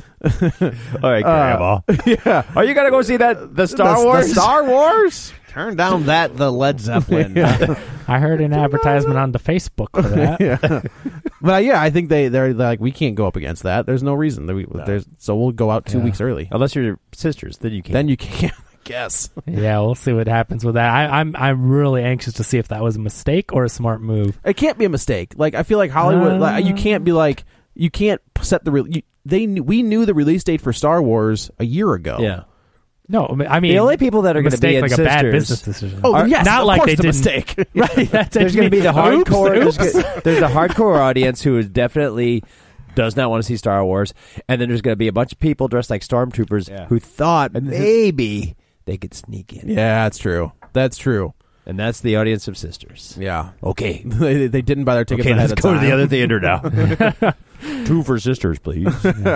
[SPEAKER 10] All right, Grandma.
[SPEAKER 8] Yeah.
[SPEAKER 10] Are you going to go see that? The Star Wars?
[SPEAKER 7] The Star Wars? Turn down the Led Zeppelin.
[SPEAKER 9] I heard an advertisement on the Facebook for that.
[SPEAKER 8] Yeah. But I think they're like, we can't go up against that. There's no reason. So we'll go out 2 weeks early.
[SPEAKER 10] Unless you're sisters, then you can.
[SPEAKER 8] Then you can't. Guess.
[SPEAKER 9] Yeah, we'll see what happens with that. I'm really anxious to see if that was a mistake or a smart move.
[SPEAKER 8] It can't be a mistake. Like, I feel like Hollywood, you can't be like, you can't set the we knew the release date for Star Wars a year ago.
[SPEAKER 10] Yeah.
[SPEAKER 9] No, I mean
[SPEAKER 10] The only people that are going to be
[SPEAKER 9] mistake
[SPEAKER 10] in
[SPEAKER 9] like
[SPEAKER 10] sisters,
[SPEAKER 9] a bad business decision.
[SPEAKER 8] Oh, yes,
[SPEAKER 9] not
[SPEAKER 8] of
[SPEAKER 9] like
[SPEAKER 8] course
[SPEAKER 9] they
[SPEAKER 8] it's a
[SPEAKER 9] didn't.
[SPEAKER 8] mistake.
[SPEAKER 9] Right, that's
[SPEAKER 10] there's going to be the hardcore.
[SPEAKER 9] Oops.
[SPEAKER 10] There's the hardcore audience who is definitely does not want to see Star Wars, and then there's going to be a bunch of people dressed like stormtroopers who thought maybe they could sneak in.
[SPEAKER 8] Yeah, that's true. That's true.
[SPEAKER 10] And that's the audience of sisters.
[SPEAKER 8] Yeah.
[SPEAKER 10] Okay.
[SPEAKER 8] They didn't buy their tickets
[SPEAKER 10] Okay,
[SPEAKER 8] ahead
[SPEAKER 10] let's
[SPEAKER 8] of
[SPEAKER 10] go
[SPEAKER 8] time.
[SPEAKER 10] to the other theater now. 2 for sisters, please.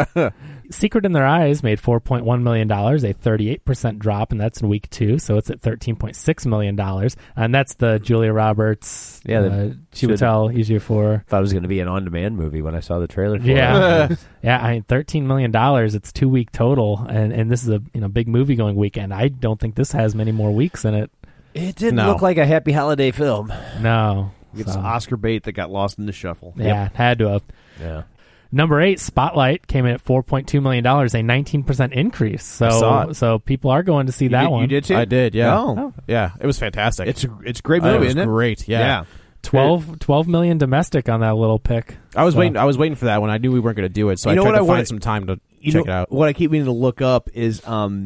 [SPEAKER 9] Secret in Their Eyes made $4.1 million, a 38% drop, and that's in week 2, so it's at $13.6 million. And that's the Julia Roberts, Chiwetel Ejiofor.
[SPEAKER 10] Thought it was going to be an on-demand movie when I saw the trailer for
[SPEAKER 9] Yeah.
[SPEAKER 10] it.
[SPEAKER 9] Yeah, I mean, $13 million, it's 2-week total, and this is a big movie-going weekend. I don't think this has many more weeks in it.
[SPEAKER 10] It didn't
[SPEAKER 8] No.
[SPEAKER 10] look like a happy holiday film.
[SPEAKER 9] No.
[SPEAKER 7] It's
[SPEAKER 9] So,
[SPEAKER 7] Oscar bait that got lost in the shuffle.
[SPEAKER 9] yeah, had to have.
[SPEAKER 10] Yeah.
[SPEAKER 9] Number 8, Spotlight, came in at $4.2 million, a 19% increase.
[SPEAKER 8] saw it.
[SPEAKER 9] So people are going to see that one.
[SPEAKER 7] You did too?
[SPEAKER 8] I did, yeah.
[SPEAKER 7] Oh.
[SPEAKER 8] Yeah, it was fantastic.
[SPEAKER 7] It's a great movie,
[SPEAKER 8] it was
[SPEAKER 7] isn't it?
[SPEAKER 8] great, yeah.
[SPEAKER 9] 12 million domestic on that little pick.
[SPEAKER 8] I was waiting for that one. I knew we weren't going to do it, so
[SPEAKER 7] You know
[SPEAKER 8] I tried
[SPEAKER 7] what
[SPEAKER 8] to
[SPEAKER 7] I
[SPEAKER 8] find
[SPEAKER 7] wanna-
[SPEAKER 8] some time to
[SPEAKER 7] You
[SPEAKER 8] check
[SPEAKER 7] know,
[SPEAKER 8] it out.
[SPEAKER 7] What I keep meaning to look up is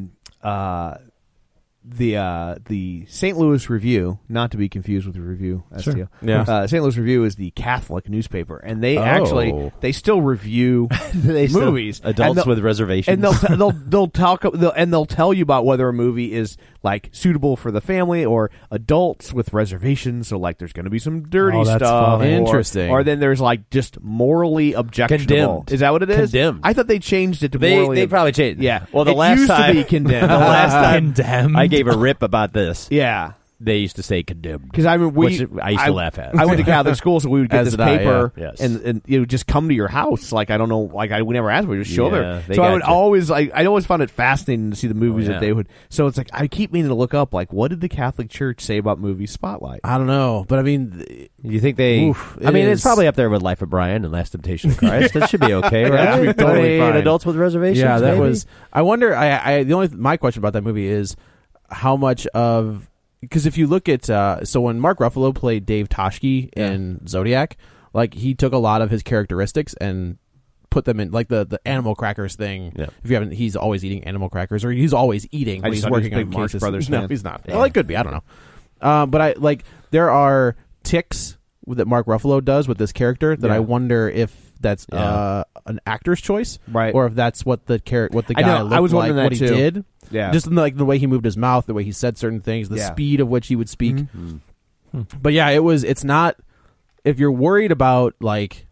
[SPEAKER 7] the St. Louis Review, not to be confused with the Review. STO.
[SPEAKER 8] Yeah.
[SPEAKER 7] St. Louis Review is the Catholic newspaper, and they
[SPEAKER 8] Oh.
[SPEAKER 7] they still review movies,
[SPEAKER 10] Adults
[SPEAKER 7] And
[SPEAKER 10] with reservations.
[SPEAKER 7] and they'll tell you about whether a movie is like suitable for the family or adults with reservations. So like, there's going to be some dirty
[SPEAKER 9] Oh, that's
[SPEAKER 7] stuff,
[SPEAKER 9] fun.
[SPEAKER 8] Interesting.
[SPEAKER 7] or then there's like just morally objectionable.
[SPEAKER 10] Condemned.
[SPEAKER 7] Is that what it is?
[SPEAKER 10] Condemned.
[SPEAKER 7] I thought they changed it to
[SPEAKER 10] They
[SPEAKER 7] morally.
[SPEAKER 10] probably changed.
[SPEAKER 7] Yeah.
[SPEAKER 10] Well, the
[SPEAKER 7] It
[SPEAKER 10] last
[SPEAKER 7] used
[SPEAKER 10] time
[SPEAKER 7] to be condemned. The last time.
[SPEAKER 9] Condemned.
[SPEAKER 10] I gave a rip about this.
[SPEAKER 7] Yeah.
[SPEAKER 10] they used to say condemned.
[SPEAKER 7] Because I mean,
[SPEAKER 10] which I used to laugh at.
[SPEAKER 7] I went to Catholic school, so we would get
[SPEAKER 8] As
[SPEAKER 7] this
[SPEAKER 8] did I,
[SPEAKER 7] paper,
[SPEAKER 10] Yes.
[SPEAKER 7] and it would just come to your house. Like I don't know, like we never asked, we just show
[SPEAKER 10] Yeah,
[SPEAKER 7] there.
[SPEAKER 10] they
[SPEAKER 7] So I
[SPEAKER 10] got
[SPEAKER 7] would
[SPEAKER 10] you.
[SPEAKER 7] always I always found it fascinating to see the movies
[SPEAKER 10] yeah.
[SPEAKER 7] that they would. So it's like I keep meaning to look up, like what did the Catholic Church say about movie Spotlight?
[SPEAKER 8] I don't know, but I mean,
[SPEAKER 10] You think they?
[SPEAKER 8] Oof,
[SPEAKER 10] I mean,
[SPEAKER 8] it
[SPEAKER 10] it's
[SPEAKER 8] is-
[SPEAKER 10] probably up there with Life of Brian and Last Temptation of Christ. That should be okay, right?
[SPEAKER 7] That should be totally fine.
[SPEAKER 10] Adults with Reservations.
[SPEAKER 8] yeah, that
[SPEAKER 10] maybe?
[SPEAKER 8] was. I wonder. My question about that movie is how much of, because if you look at so when Mark Ruffalo played Dave Toshke in Zodiac, like he took a lot of his characteristics and put them in, like the animal crackers thing.
[SPEAKER 10] Yeah.
[SPEAKER 8] If you haven't, he's always eating animal crackers, or he's always eating
[SPEAKER 7] I
[SPEAKER 8] when
[SPEAKER 7] just
[SPEAKER 8] he's
[SPEAKER 7] thought he was
[SPEAKER 8] working
[SPEAKER 7] a
[SPEAKER 8] on
[SPEAKER 7] big Marx
[SPEAKER 8] cases.
[SPEAKER 7] Brothers
[SPEAKER 8] No,
[SPEAKER 7] fan.
[SPEAKER 8] he's not.
[SPEAKER 10] Yeah.
[SPEAKER 8] Well, it could be. I don't know. But I like there are ticks that Mark Ruffalo does with this character that
[SPEAKER 7] Yeah.
[SPEAKER 8] I wonder if that's
[SPEAKER 10] Yeah.
[SPEAKER 8] an actor's choice,
[SPEAKER 7] Right.
[SPEAKER 8] or if that's what the
[SPEAKER 7] I
[SPEAKER 8] guy
[SPEAKER 7] know,
[SPEAKER 8] looked
[SPEAKER 7] I was
[SPEAKER 8] like,
[SPEAKER 7] wondering that
[SPEAKER 8] what he
[SPEAKER 7] too.
[SPEAKER 8] did.
[SPEAKER 7] Yeah.
[SPEAKER 8] Just in the way he moved his mouth, the way he said certain things, the
[SPEAKER 7] Yeah.
[SPEAKER 8] speed of which he would speak.
[SPEAKER 10] Mm-hmm.
[SPEAKER 8] But yeah, it's not, if you're worried about like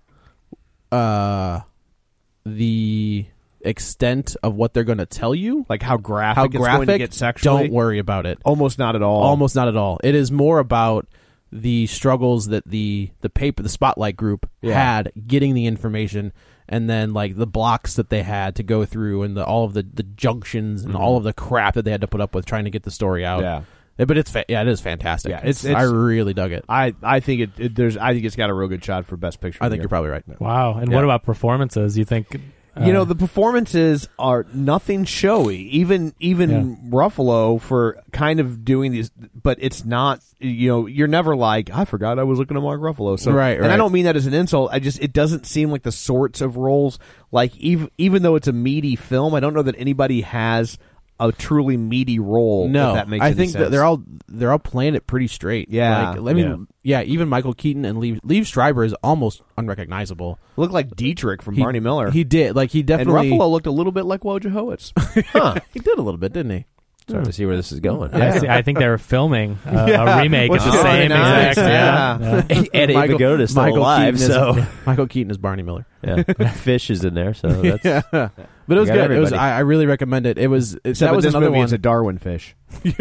[SPEAKER 8] the extent of what they're going to tell you,
[SPEAKER 7] Like how graphic
[SPEAKER 8] how
[SPEAKER 7] it's going to
[SPEAKER 8] graphic,
[SPEAKER 7] get sexually.
[SPEAKER 8] don't worry about it.
[SPEAKER 7] Almost not at all.
[SPEAKER 8] Almost not at all. It is more about the struggles that the Spotlight group had getting the information, and then like the blocks that they had to go through, and all of the junctions and all of the crap that they had to put up with trying to get the story out.
[SPEAKER 7] Yeah.
[SPEAKER 8] But it is fantastic.
[SPEAKER 7] Yeah, it's-
[SPEAKER 8] I really dug it.
[SPEAKER 7] I think I think it's got a real good shot for Best Picture.
[SPEAKER 8] I think
[SPEAKER 7] here.
[SPEAKER 8] you're probably right.
[SPEAKER 9] Wow. And
[SPEAKER 7] Yeah.
[SPEAKER 9] what about performances? You think?
[SPEAKER 7] The performances are nothing showy. Even Ruffalo for kind of doing these, but it's not. You're never like, I forgot I was looking at Mark Ruffalo. So,
[SPEAKER 8] Right.
[SPEAKER 7] And I don't mean that as an insult. It doesn't seem like the sorts of roles. Like even though it's a meaty film, I don't know that anybody has a truly meaty role.
[SPEAKER 8] No,
[SPEAKER 7] if that makes
[SPEAKER 8] I
[SPEAKER 7] any
[SPEAKER 8] think
[SPEAKER 7] sense.
[SPEAKER 8] that they're all playing it pretty straight.
[SPEAKER 7] Yeah.
[SPEAKER 8] Like, I mean, even Michael Keaton and Liev Schreiber is almost unrecognizable.
[SPEAKER 7] Looked like Dietrich from Barney Miller.
[SPEAKER 8] He did. Like he
[SPEAKER 7] and
[SPEAKER 8] definitely.
[SPEAKER 7] Ruffalo looked a little bit like Wojciech Howitz.
[SPEAKER 10] Huh.
[SPEAKER 8] He did a little bit, didn't he?
[SPEAKER 10] Trying to see where this is going.
[SPEAKER 9] I think they were filming a remake
[SPEAKER 7] Which
[SPEAKER 9] of the
[SPEAKER 7] is
[SPEAKER 9] same
[SPEAKER 7] nice.
[SPEAKER 9] exact. Yeah.
[SPEAKER 10] And Ava Goda's still alive,
[SPEAKER 8] Keaton
[SPEAKER 10] so
[SPEAKER 8] is, Michael Keaton is Barney Miller.
[SPEAKER 10] yeah. Fish is in there, so that's
[SPEAKER 8] Yeah, but it was
[SPEAKER 10] got
[SPEAKER 8] good. It was.
[SPEAKER 10] everybody.
[SPEAKER 8] I really recommend it. It was. That
[SPEAKER 7] Except
[SPEAKER 8] was
[SPEAKER 7] this
[SPEAKER 8] another
[SPEAKER 7] movie
[SPEAKER 8] one.
[SPEAKER 7] is a Darwin fish.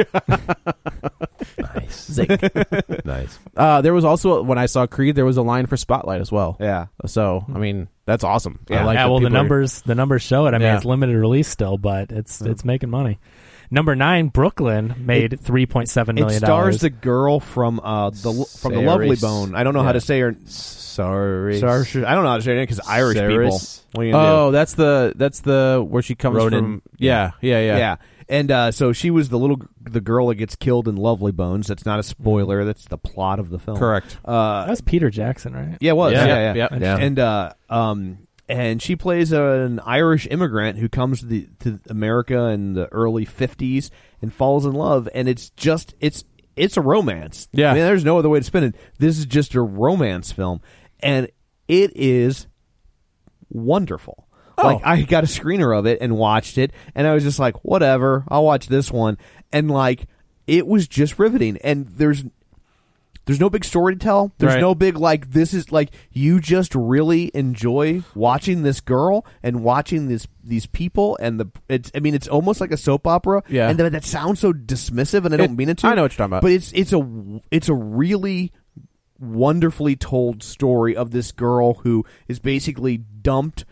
[SPEAKER 10] nice. Nice.
[SPEAKER 8] There was also, when I saw Creed, there was a line for Spotlight as well.
[SPEAKER 7] Yeah.
[SPEAKER 8] So I mean, that's awesome.
[SPEAKER 7] Yeah.
[SPEAKER 8] I like that
[SPEAKER 9] Well, the
[SPEAKER 8] people are-
[SPEAKER 9] numbers show it. I mean,
[SPEAKER 8] Yeah.
[SPEAKER 9] it's limited release still, but it's making money. Number 9, Brooklyn made $3.7
[SPEAKER 7] It
[SPEAKER 9] million.
[SPEAKER 7] stars the girl from the Lovely Bone. I don't know how to say her.
[SPEAKER 10] Sorry.
[SPEAKER 7] I don't know how to say her name because Irish people.
[SPEAKER 10] Saris.
[SPEAKER 7] What are you gonna
[SPEAKER 8] Oh, that's the where she comes
[SPEAKER 10] Ronan.
[SPEAKER 8] from. Yeah.
[SPEAKER 7] do? Yeah. And so she was the girl that gets killed in Lovely Bones. That's not a spoiler. That's the plot of the film.
[SPEAKER 8] Correct.
[SPEAKER 9] That's Peter Jackson, right?
[SPEAKER 7] Yeah, it was.
[SPEAKER 10] Yeah.
[SPEAKER 7] Yeah. And she plays an Irish immigrant who comes to America in the early 50s and falls in love, and it's a romance.
[SPEAKER 8] Yeah.
[SPEAKER 7] I mean, there's no other way to spin it. This is just a romance film, and it is wonderful.
[SPEAKER 8] Oh.
[SPEAKER 7] Like, I got a screener of it and watched it, and I was just like, whatever, I'll watch this one. And like, it was just riveting. And there's no big story to tell. There's
[SPEAKER 8] Right.
[SPEAKER 7] no big, like, this is like, you just really enjoy watching this girl and watching these people, and it's almost like a soap opera.
[SPEAKER 8] Yeah.
[SPEAKER 7] And that sounds so dismissive, and I don't mean it to.
[SPEAKER 8] I know what you're talking about.
[SPEAKER 7] But it's a really wonderfully told story of this girl who is basically dumped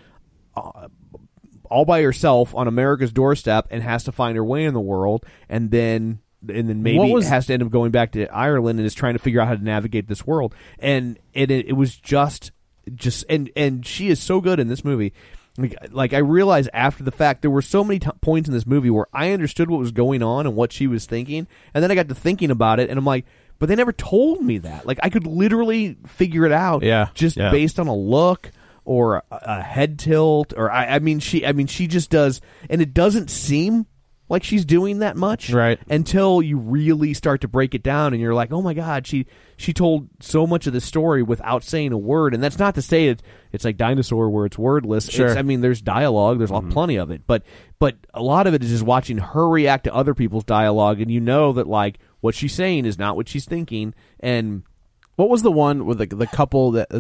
[SPEAKER 7] all by herself on America's doorstep and has to find her way in the world, and then maybe has to end up going back to Ireland and is trying to figure out how to navigate this world. And it was just and she is so good in this movie. Like I realized after the fact, there were so many points in this movie where I understood what was going on and what she was thinking, and then I got to thinking about it, and I'm like, but they never told me that. Like, I could literally figure it out, based on a look or a head tilt, or I mean, she just does, and it doesn't seem like she's doing that much,
[SPEAKER 8] right?
[SPEAKER 7] Until you really start to break it down, and you're like, oh my god, she told so much of the story without saying a word. And that's not to say it's like Dinosaur where it's wordless.
[SPEAKER 8] Sure.
[SPEAKER 7] I mean, there's dialogue, there's plenty of it, but a lot of it is just watching her react to other people's dialogue, and you know that like what she's saying is not what she's thinking. And
[SPEAKER 8] what was the one with the couple that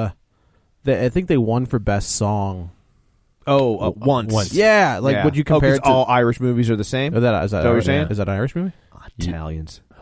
[SPEAKER 8] I think they won for best song?
[SPEAKER 7] Once.
[SPEAKER 8] Yeah, like would you compare it to
[SPEAKER 7] all Irish movies are the same?
[SPEAKER 8] Is that
[SPEAKER 7] what you're saying?
[SPEAKER 8] Is that an Irish movie?
[SPEAKER 7] Italians.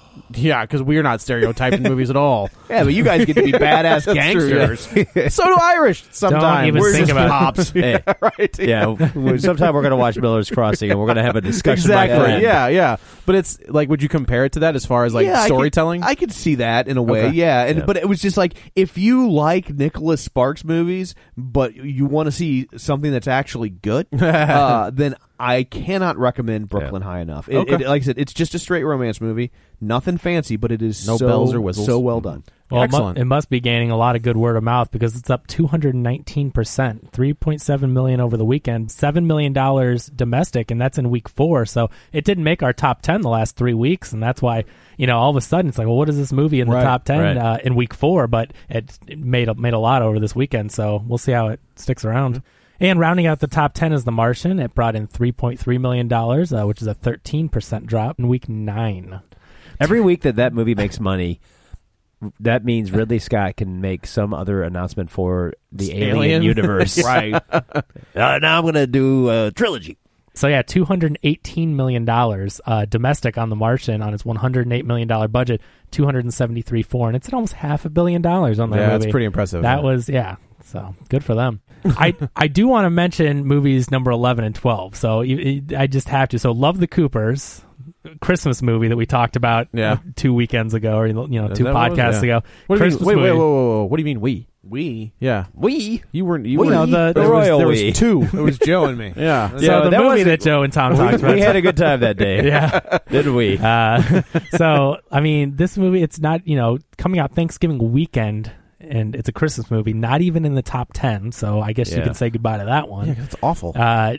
[SPEAKER 8] Yeah, because we're not stereotyped in movies at all.
[SPEAKER 7] Yeah, but you guys get to be badass gangsters.
[SPEAKER 8] So do Irish sometimes.
[SPEAKER 9] Don't even
[SPEAKER 7] We're
[SPEAKER 9] think
[SPEAKER 7] just
[SPEAKER 9] about
[SPEAKER 7] cops.
[SPEAKER 10] Hey,
[SPEAKER 7] Right.
[SPEAKER 10] yeah, sometime we're going to watch Miller's Crossing, and we're going to have a discussion. my
[SPEAKER 8] Exactly.
[SPEAKER 10] friend.
[SPEAKER 8] Yeah. But it's like, would you compare it to that as far as like
[SPEAKER 7] Yeah,
[SPEAKER 8] storytelling?
[SPEAKER 7] I could see that in a way,
[SPEAKER 8] Okay.
[SPEAKER 7] yeah. And
[SPEAKER 10] Yeah.
[SPEAKER 7] but it was just like if you like Nicholas Sparks movies, but you want to see something that's actually good, then I cannot recommend Brooklyn High enough.
[SPEAKER 8] Okay.
[SPEAKER 7] Like I said, it's just a straight romance movie, nothing fancy, but it is
[SPEAKER 8] No
[SPEAKER 7] so,
[SPEAKER 8] bells or whistles.
[SPEAKER 7] so well done.
[SPEAKER 9] Well,
[SPEAKER 8] Excellent.
[SPEAKER 9] it must be gaining a lot of good word of mouth because it's up 219%, $3.7 million over the weekend, $7 million domestic, and that's in week 4. So it didn't make our top 10 the last 3 weeks, and that's why all of a sudden it's like, well, what is this movie in the top 10 in week 4? But it made a lot over this weekend, so we'll see how it sticks around.
[SPEAKER 8] Mm-hmm.
[SPEAKER 9] And rounding out the top 10 is The Martian. It brought in $3.3 million, which is a 13% drop in week 9.
[SPEAKER 10] Every week that movie makes money, that means Ridley Scott can make some other announcement for the Alien universe.
[SPEAKER 7] Right.
[SPEAKER 10] Now I'm going to do a trilogy.
[SPEAKER 9] So yeah, $218 million domestic on The Martian on its $108 million budget, $273.4, and it's at almost $500 million on that movie.
[SPEAKER 8] Yeah, that's pretty impressive.
[SPEAKER 9] That was so good for them. I do want to mention movies number 11 and 12. So I just have to. So Love the Coopers, Christmas movie that we talked about 2 weekends ago, or 2 podcasts ago.
[SPEAKER 8] What do you
[SPEAKER 9] Christmas
[SPEAKER 8] mean? Wait,
[SPEAKER 9] movie.
[SPEAKER 8] whoa. What do you mean we?
[SPEAKER 7] We.
[SPEAKER 8] Yeah.
[SPEAKER 10] We?
[SPEAKER 8] You weren't.
[SPEAKER 10] We?
[SPEAKER 8] weren't.
[SPEAKER 10] The
[SPEAKER 8] there
[SPEAKER 10] royal
[SPEAKER 8] was
[SPEAKER 10] we.
[SPEAKER 8] two.
[SPEAKER 7] It was Joe and me.
[SPEAKER 8] Yeah.
[SPEAKER 9] So
[SPEAKER 10] Yeah,
[SPEAKER 9] the
[SPEAKER 10] that
[SPEAKER 9] movie
[SPEAKER 10] wasn't-
[SPEAKER 9] that Joe and Tom talked about.
[SPEAKER 10] We had a good time that day.
[SPEAKER 9] Yeah.
[SPEAKER 10] Didn't we?
[SPEAKER 9] So, I mean, this movie, it's not, coming out Thanksgiving weekend, and it's a Christmas movie, not even in the top 10, so I guess you can say goodbye to that one.
[SPEAKER 8] Yeah, that's awful.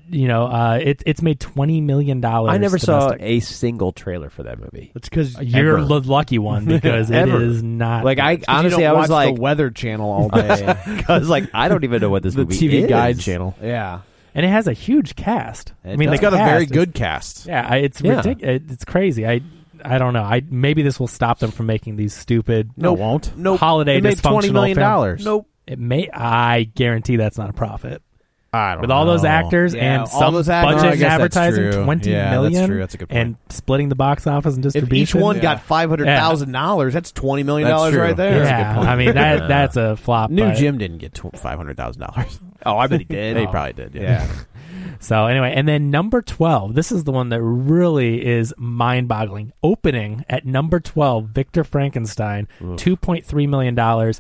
[SPEAKER 9] It's made $20 million.
[SPEAKER 10] I never saw
[SPEAKER 9] domestic.
[SPEAKER 10] a single trailer for that movie.
[SPEAKER 7] It's because
[SPEAKER 9] You're the lucky one because it
[SPEAKER 10] Ever.
[SPEAKER 9] is not.
[SPEAKER 10] Like, I honestly,
[SPEAKER 7] you don't
[SPEAKER 10] I was
[SPEAKER 7] watch
[SPEAKER 10] like,
[SPEAKER 7] the Weather Channel all day.
[SPEAKER 10] I was like, I don't even know what this
[SPEAKER 8] the
[SPEAKER 10] movie
[SPEAKER 8] TV
[SPEAKER 10] is.
[SPEAKER 8] Guide channel.
[SPEAKER 7] Yeah.
[SPEAKER 9] and it has a huge cast.
[SPEAKER 10] It
[SPEAKER 9] I mean,
[SPEAKER 10] does.
[SPEAKER 8] It's got a
[SPEAKER 9] cast
[SPEAKER 8] very
[SPEAKER 9] is-
[SPEAKER 8] good cast.
[SPEAKER 9] Yeah, it's ridiculous. It's crazy. I don't know. Maybe this will stop them from making these stupid
[SPEAKER 8] No, it won't.
[SPEAKER 7] Nope.
[SPEAKER 9] holiday
[SPEAKER 8] It made $20
[SPEAKER 9] dysfunctional
[SPEAKER 8] million.
[SPEAKER 9] films.
[SPEAKER 7] Nope.
[SPEAKER 9] It may. I guarantee that's not a profit.
[SPEAKER 8] I don't
[SPEAKER 9] With
[SPEAKER 8] know.
[SPEAKER 9] all those actors
[SPEAKER 7] Yeah,
[SPEAKER 9] and
[SPEAKER 7] all
[SPEAKER 9] some
[SPEAKER 7] those actors.
[SPEAKER 9] budget
[SPEAKER 8] I
[SPEAKER 9] and
[SPEAKER 8] guess that's
[SPEAKER 9] advertising,
[SPEAKER 8] true.
[SPEAKER 9] $20
[SPEAKER 8] Yeah,
[SPEAKER 9] million,
[SPEAKER 8] that's true. That's a good point.
[SPEAKER 9] and splitting the box office and
[SPEAKER 7] If
[SPEAKER 9] distribution.
[SPEAKER 7] each one got $500,000, that's $20 million
[SPEAKER 8] That's true.
[SPEAKER 7] right there.
[SPEAKER 8] That's a good
[SPEAKER 9] yeah,
[SPEAKER 8] point.
[SPEAKER 9] I mean that's a flop.
[SPEAKER 8] New
[SPEAKER 9] but-
[SPEAKER 8] Jim didn't get $500,000.
[SPEAKER 7] Oh, I bet he did.
[SPEAKER 8] He probably did. Yeah.
[SPEAKER 9] So anyway, and then number 12, this is the one that really is mind-boggling. Opening at number 12, Victor Frankenstein, $2.3 million,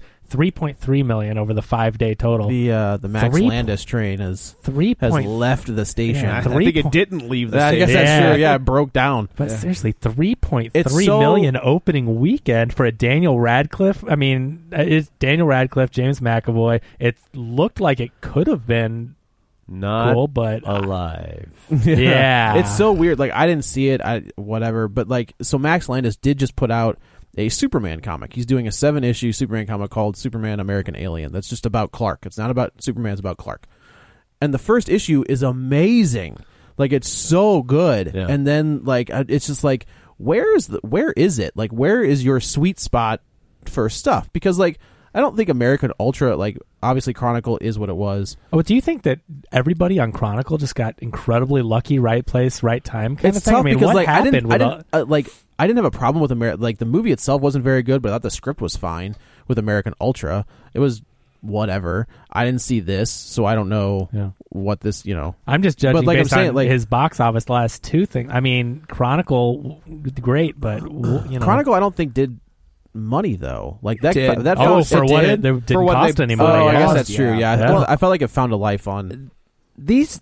[SPEAKER 9] $3.3 million over the 5-day total.
[SPEAKER 8] The Max
[SPEAKER 9] Three-
[SPEAKER 8] Landis train has
[SPEAKER 9] 3
[SPEAKER 8] has
[SPEAKER 9] point,
[SPEAKER 8] left the station.
[SPEAKER 9] Yeah,
[SPEAKER 7] I
[SPEAKER 9] Three
[SPEAKER 7] think it
[SPEAKER 9] point-
[SPEAKER 7] didn't leave the
[SPEAKER 8] I
[SPEAKER 7] station.
[SPEAKER 8] guess that's
[SPEAKER 9] Yeah.
[SPEAKER 8] true. Yeah, it broke down.
[SPEAKER 9] but seriously, $3.3
[SPEAKER 8] It's so-
[SPEAKER 9] million opening weekend for a Daniel Radcliffe. I mean, it's Daniel Radcliffe, James McAvoy. It looked like it could have been
[SPEAKER 10] Not
[SPEAKER 9] cool, but
[SPEAKER 10] alive.
[SPEAKER 9] yeah,
[SPEAKER 8] It's so weird. Like, I didn't see it. Whatever. But like, so Max Landis did just put out a Superman comic. He's doing a 7-issue Superman comic called Superman American Alien. That's just about Clark. It's not about Superman. It's about Clark. And the first issue is amazing. Like, it's so good.
[SPEAKER 10] Yeah.
[SPEAKER 8] And then like, it's just like, where is it? Like, where is your sweet spot for stuff? Because like, I don't think American Ultra, like, obviously Chronicle is what it was.
[SPEAKER 9] Oh, do you think that everybody on Chronicle just got incredibly lucky, right place, right time kind
[SPEAKER 8] It's
[SPEAKER 9] of thing?
[SPEAKER 8] tough
[SPEAKER 9] I mean,
[SPEAKER 8] because
[SPEAKER 9] what
[SPEAKER 8] like
[SPEAKER 9] happened
[SPEAKER 8] I didn't have a problem with American. Like, the movie itself wasn't very good, but I thought the script was fine with American Ultra. It was whatever. I didn't see this, so I don't know what this.
[SPEAKER 9] I'm just judging
[SPEAKER 8] But like I'm
[SPEAKER 9] based
[SPEAKER 8] saying,
[SPEAKER 9] on
[SPEAKER 8] like-
[SPEAKER 9] his box office last two things. I mean, Chronicle, great, but
[SPEAKER 8] Chronicle, I don't think did money though. Like that.
[SPEAKER 7] Did.
[SPEAKER 8] That
[SPEAKER 9] Oh,
[SPEAKER 8] felt-
[SPEAKER 9] for
[SPEAKER 8] it
[SPEAKER 9] what
[SPEAKER 8] did.
[SPEAKER 9] it didn't
[SPEAKER 7] For what
[SPEAKER 9] cost
[SPEAKER 7] they-
[SPEAKER 9] any
[SPEAKER 8] Oh,
[SPEAKER 9] money.
[SPEAKER 8] I guess
[SPEAKER 9] yeah.
[SPEAKER 8] that's true. Yeah,
[SPEAKER 9] Yeah.
[SPEAKER 8] I felt like it found a life on.
[SPEAKER 10] These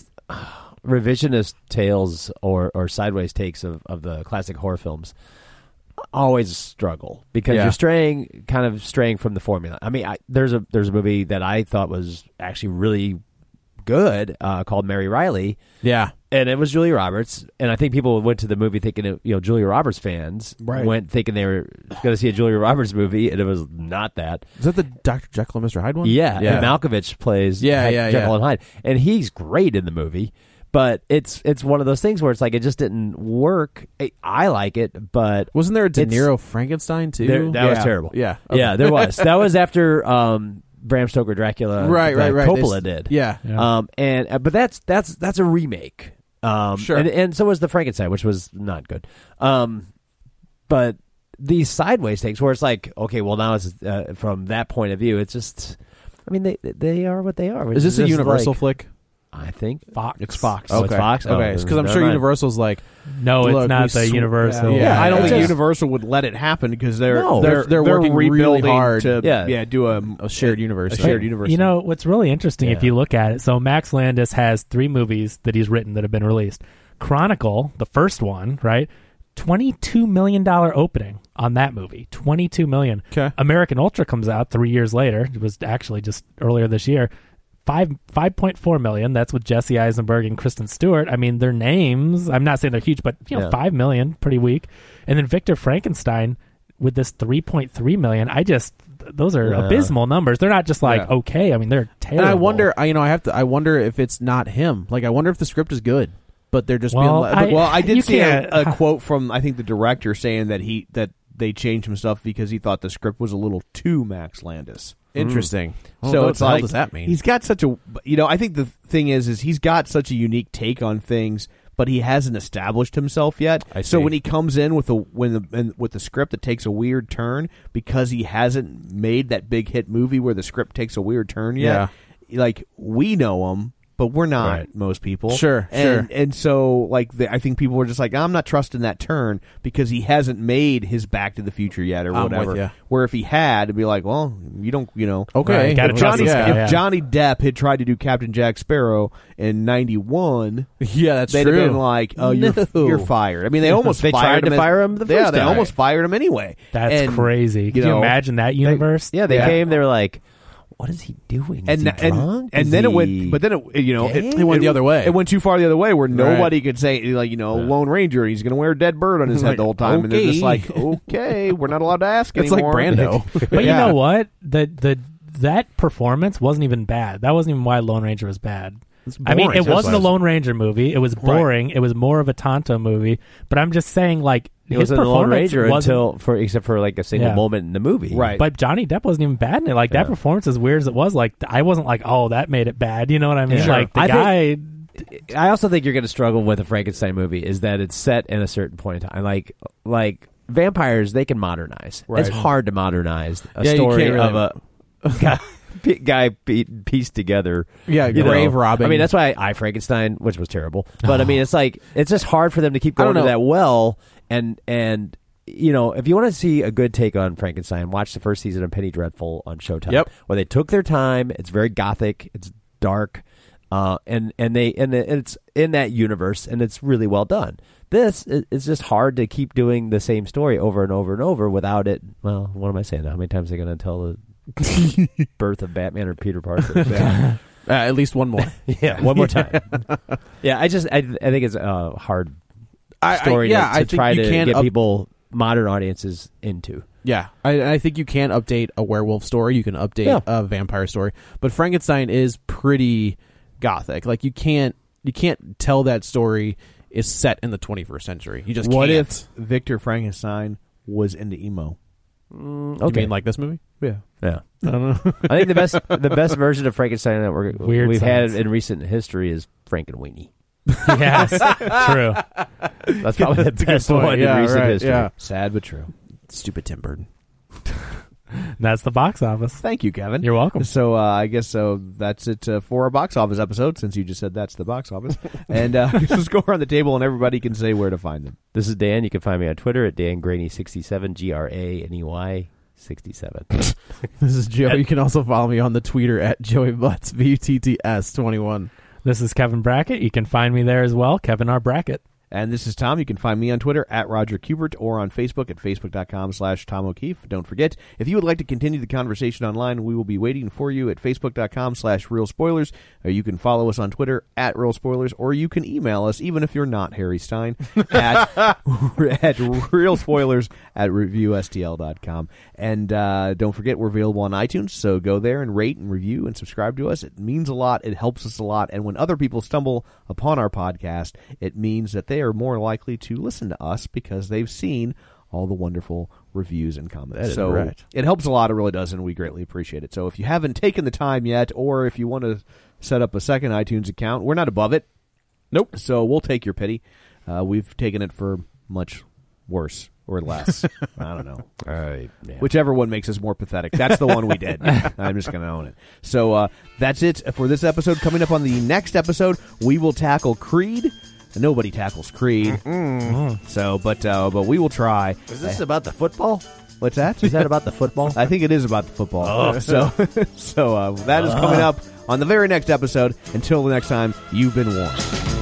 [SPEAKER 10] revisionist tales or sideways takes of the classic horror films always struggle because
[SPEAKER 8] Yeah.
[SPEAKER 10] you're kind of straying from the formula. I mean, there's a movie that I thought was actually really good called Mary Riley.
[SPEAKER 8] Yeah.
[SPEAKER 10] And it was Julia Roberts, and I think people went to the movie thinking, Julia Roberts fans went thinking they were going to see a Julia Roberts movie, and it was not that.
[SPEAKER 8] Is that the Dr. Jekyll and Mr. Hyde one?
[SPEAKER 10] Yeah, and Malkovich plays
[SPEAKER 8] Yeah.
[SPEAKER 10] Jekyll and Hyde, and he's great in the movie. But it's one of those things where it's like it just didn't work. I like it, but
[SPEAKER 8] Wasn't there a De Niro Frankenstein too?
[SPEAKER 10] that was terrible.
[SPEAKER 8] Yeah.
[SPEAKER 10] Yeah, there was. That was after Bram Stoker Dracula.
[SPEAKER 8] Right.
[SPEAKER 10] that Coppola did.
[SPEAKER 8] Yeah.
[SPEAKER 10] But that's a remake.
[SPEAKER 8] Sure.
[SPEAKER 10] And so was the Frankenstein, which was not good. But these sideways takes where it's like, okay, well now it's from that point of view, it's just, I mean, they are what they are.
[SPEAKER 8] Is this a Universal flick?
[SPEAKER 10] I think
[SPEAKER 9] Fox.
[SPEAKER 8] It's Fox.
[SPEAKER 10] Oh, it's Fox?
[SPEAKER 8] Okay, because I'm sure Universal's like,
[SPEAKER 9] no,
[SPEAKER 8] look,
[SPEAKER 9] it's not the Universal.
[SPEAKER 7] Yeah, I don't think
[SPEAKER 10] just-
[SPEAKER 7] Universal would let it happen because they're
[SPEAKER 8] working really
[SPEAKER 7] rebuilding
[SPEAKER 8] hard
[SPEAKER 7] to do
[SPEAKER 8] a shared universe.
[SPEAKER 7] A shared universe.
[SPEAKER 9] You know what's really interesting if you look at it. So Max Landis has 3 movies that he's written that have been released. Chronicle, the first one, right? $22 million opening on that movie. $22 million.
[SPEAKER 8] Okay.
[SPEAKER 9] American Ultra comes out 3 years later. It was actually just earlier this year. $5.4 million. That's with Jesse Eisenberg and Kristen Stewart. I mean, their names, I'm not saying they're huge, but $5 million, pretty weak. And then Victor Frankenstein with this $3.3 million. Those are abysmal numbers. They're not just like okay. I mean, they're terrible.
[SPEAKER 8] And I wonder, I wonder if it's not him. Like, I wonder if the script is good, but they're just being.
[SPEAKER 7] I did see a quote from I think the director saying that they changed some stuff because he thought the script was a little too Max Landis.
[SPEAKER 8] Interesting.
[SPEAKER 7] So
[SPEAKER 8] what
[SPEAKER 7] it's
[SPEAKER 8] the hell
[SPEAKER 7] like,
[SPEAKER 8] does that mean?
[SPEAKER 7] He's got such a, I think the thing is he's got such a unique take on things, but he hasn't established himself yet. So when he comes in with the script that takes a weird turn because he hasn't made that big hit movie where the script takes a weird turn yet, like we know him. But we're not most people.
[SPEAKER 8] Sure.
[SPEAKER 7] And so, like, I think people were just like, I'm not trusting that turn because he hasn't made his Back to the Future yet or whatever.
[SPEAKER 8] with ya.
[SPEAKER 7] Where if he had, it'd be like, well, you don't,
[SPEAKER 8] Okay.
[SPEAKER 9] Right, gotta
[SPEAKER 7] If
[SPEAKER 9] trust this guy,
[SPEAKER 7] if Johnny Depp had tried to do Captain Jack Sparrow in 91,
[SPEAKER 8] Yeah, that's
[SPEAKER 7] they'd
[SPEAKER 8] true.
[SPEAKER 7] have been like, oh, you're fired. I mean, they almost
[SPEAKER 10] They
[SPEAKER 7] fired
[SPEAKER 10] tried to
[SPEAKER 7] him
[SPEAKER 10] fire him the
[SPEAKER 7] Yeah,
[SPEAKER 10] first
[SPEAKER 7] they
[SPEAKER 10] time.
[SPEAKER 7] almost fired him anyway.
[SPEAKER 9] That's
[SPEAKER 7] And,
[SPEAKER 9] crazy. Can you imagine that universe?
[SPEAKER 10] They came. They were like, "What is he doing? Is he drunk?
[SPEAKER 7] And
[SPEAKER 10] Is
[SPEAKER 7] then it
[SPEAKER 10] he
[SPEAKER 7] went, but then it
[SPEAKER 8] went the other way.
[SPEAKER 7] It went too far the other way, where nobody could say Lone Ranger. He's going to wear a dead bird on his head the whole time, and they're just like, okay, we're not allowed to ask
[SPEAKER 8] It's
[SPEAKER 7] anymore.
[SPEAKER 8] like Brando.
[SPEAKER 9] But you know what? That performance wasn't even bad. That wasn't even why Lone Ranger was bad. I mean, it wasn't a Lone Ranger movie. It was boring. It was more of a Tonto movie. But I'm just saying, like,
[SPEAKER 10] It
[SPEAKER 9] his
[SPEAKER 10] wasn't a Lone
[SPEAKER 9] performance
[SPEAKER 10] Ranger except for like a single moment in the movie,
[SPEAKER 7] Right.
[SPEAKER 9] But Johnny Depp wasn't even bad in it. Like that performance, as weird as it was, like I wasn't like, oh, that made it bad. You know what I mean?
[SPEAKER 10] Yeah.
[SPEAKER 9] Like the guy.
[SPEAKER 10] I also think you're going to struggle with a Frankenstein movie is that it's set in a certain point in time. Like vampires, they can modernize.
[SPEAKER 7] Right.
[SPEAKER 10] It's hard to modernize a
[SPEAKER 8] you
[SPEAKER 10] story
[SPEAKER 8] can't really-
[SPEAKER 10] of a guy pieced together.
[SPEAKER 8] Yeah,
[SPEAKER 10] you
[SPEAKER 8] grave
[SPEAKER 10] know.
[SPEAKER 8] robbing.
[SPEAKER 10] I mean, that's why I Frankenstein, which was terrible. But I mean, it's like it's just hard for them to keep going to that well. And if you want to see a good take on Frankenstein, watch the first season of Penny Dreadful on Showtime.
[SPEAKER 8] Yep.
[SPEAKER 10] Where they took their time. It's very gothic. It's dark. And it's in that universe, and it's really well done. This is just hard to keep doing the same story over and over and over without it. Well, what am I saying? How many times are they going to tell the birth of Batman or Peter Parker?
[SPEAKER 8] at least one more.
[SPEAKER 10] Yeah, one more time. Yeah, I think it's a hard story to try to get people, modern audiences into.
[SPEAKER 8] Yeah, I think you can update a werewolf story. You can update a vampire story, but Frankenstein is pretty gothic. Like you can't tell that story is set in the 21st century. You just
[SPEAKER 7] What
[SPEAKER 8] can't.
[SPEAKER 7] if Victor Frankenstein was into emo?
[SPEAKER 8] You mean like this movie?
[SPEAKER 7] Yeah.
[SPEAKER 10] Yeah.
[SPEAKER 8] I don't know.
[SPEAKER 10] I think the best version of Frankenstein that
[SPEAKER 9] Weird
[SPEAKER 10] we've
[SPEAKER 9] science.
[SPEAKER 10] had in recent history is Frankenweenie.
[SPEAKER 9] Yes, true.
[SPEAKER 10] That's probably the best one in recent history.
[SPEAKER 8] Yeah.
[SPEAKER 7] Sad but true.
[SPEAKER 8] Stupid Tim Burton.
[SPEAKER 9] That's the box office.
[SPEAKER 7] Thank you, Kevin.
[SPEAKER 9] You're welcome.
[SPEAKER 7] So I guess that's it for our box office episode, since you just said that's the box office. And let's go around the table and everybody can say where to find them.
[SPEAKER 10] This is Dan. You can find me on Twitter at DanGraney67, GRANEY 67.
[SPEAKER 8] This is Joe. You can also follow me on the Twitter at Joey Butts, BUTTS21.
[SPEAKER 9] This is Kevin Brackett. You can find me there as well, Kevin R. Brackett.
[SPEAKER 7] And this is Tom. You can find me on Twitter at Roger Kubert or on Facebook at Facebook.com/Tom O'Keefe. Don't forget, if you would like to continue the conversation online, we will be waiting for you at Facebook.com/Real Spoilers. Or you can follow us on Twitter at Real Spoilers, or you can email us, even if you're not Harry Stein, at realspoilers@reviewstl.com. And don't forget, we're available on iTunes, so go there and rate and review and subscribe to us. It means a lot. It helps us a lot. And when other people stumble upon our podcast, it means that they are more likely to listen to us because they've seen all the wonderful reviews and comments. So
[SPEAKER 8] right.
[SPEAKER 7] It helps a lot. It really does, and we greatly appreciate it. So if you haven't taken the time yet, or if you want to set up a second iTunes account, we're not above it.
[SPEAKER 8] Nope.
[SPEAKER 7] So we'll take your pity. We've taken it for much worse or less. I don't know.
[SPEAKER 10] Yeah.
[SPEAKER 7] Whichever one makes us more pathetic. That's the one we did. I'm just going to own it. So that's it for this episode. Coming up on the next episode, we will tackle Creed. Nobody tackles Creed. So, but we will try.
[SPEAKER 10] Is this about the football?
[SPEAKER 7] What's that?
[SPEAKER 10] Is that about the football?
[SPEAKER 7] I think it is about the football.
[SPEAKER 10] Oh.
[SPEAKER 7] So that is coming up on the very next episode. Until the next time, you've been warned.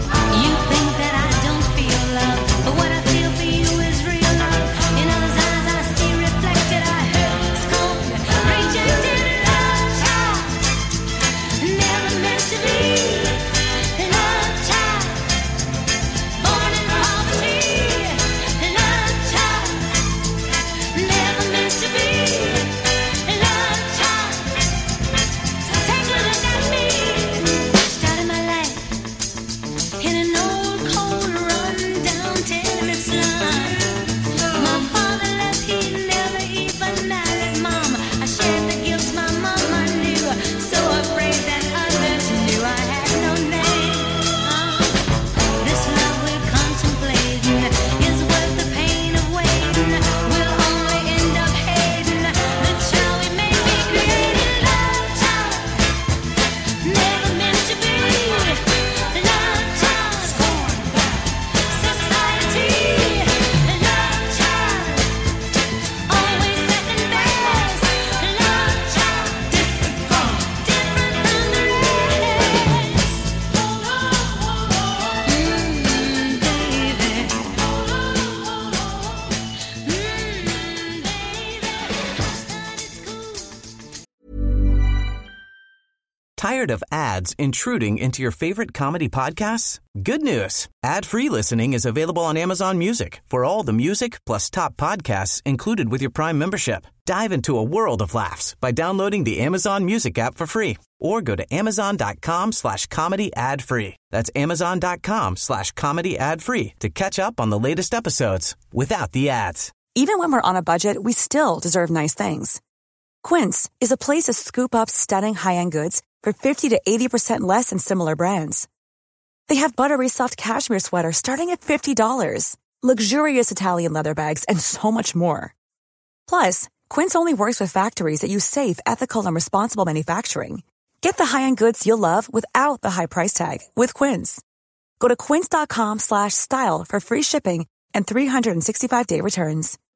[SPEAKER 11] Tired of ads intruding into your favorite comedy podcasts? Good news. Ad-free listening is available on Amazon Music for all the music plus top podcasts included with your Prime membership. Dive into a world of laughs by downloading the Amazon Music app for free or go to amazon.com/comedy ad-free. That's amazon.com/comedy ad-free to catch up on the latest episodes without the ads.
[SPEAKER 1] Even when we're on a budget, we still deserve nice things. Quince is a place to scoop up stunning high-end goods for 50 to 80% less than similar brands. They have buttery soft cashmere sweaters starting at $50, luxurious Italian leather bags, and so much more. Plus, Quince only works with factories that use safe, ethical, and responsible manufacturing. Get the high-end goods you'll love without the high price tag with Quince. Go to quince.com/style for free shipping and 365-day returns.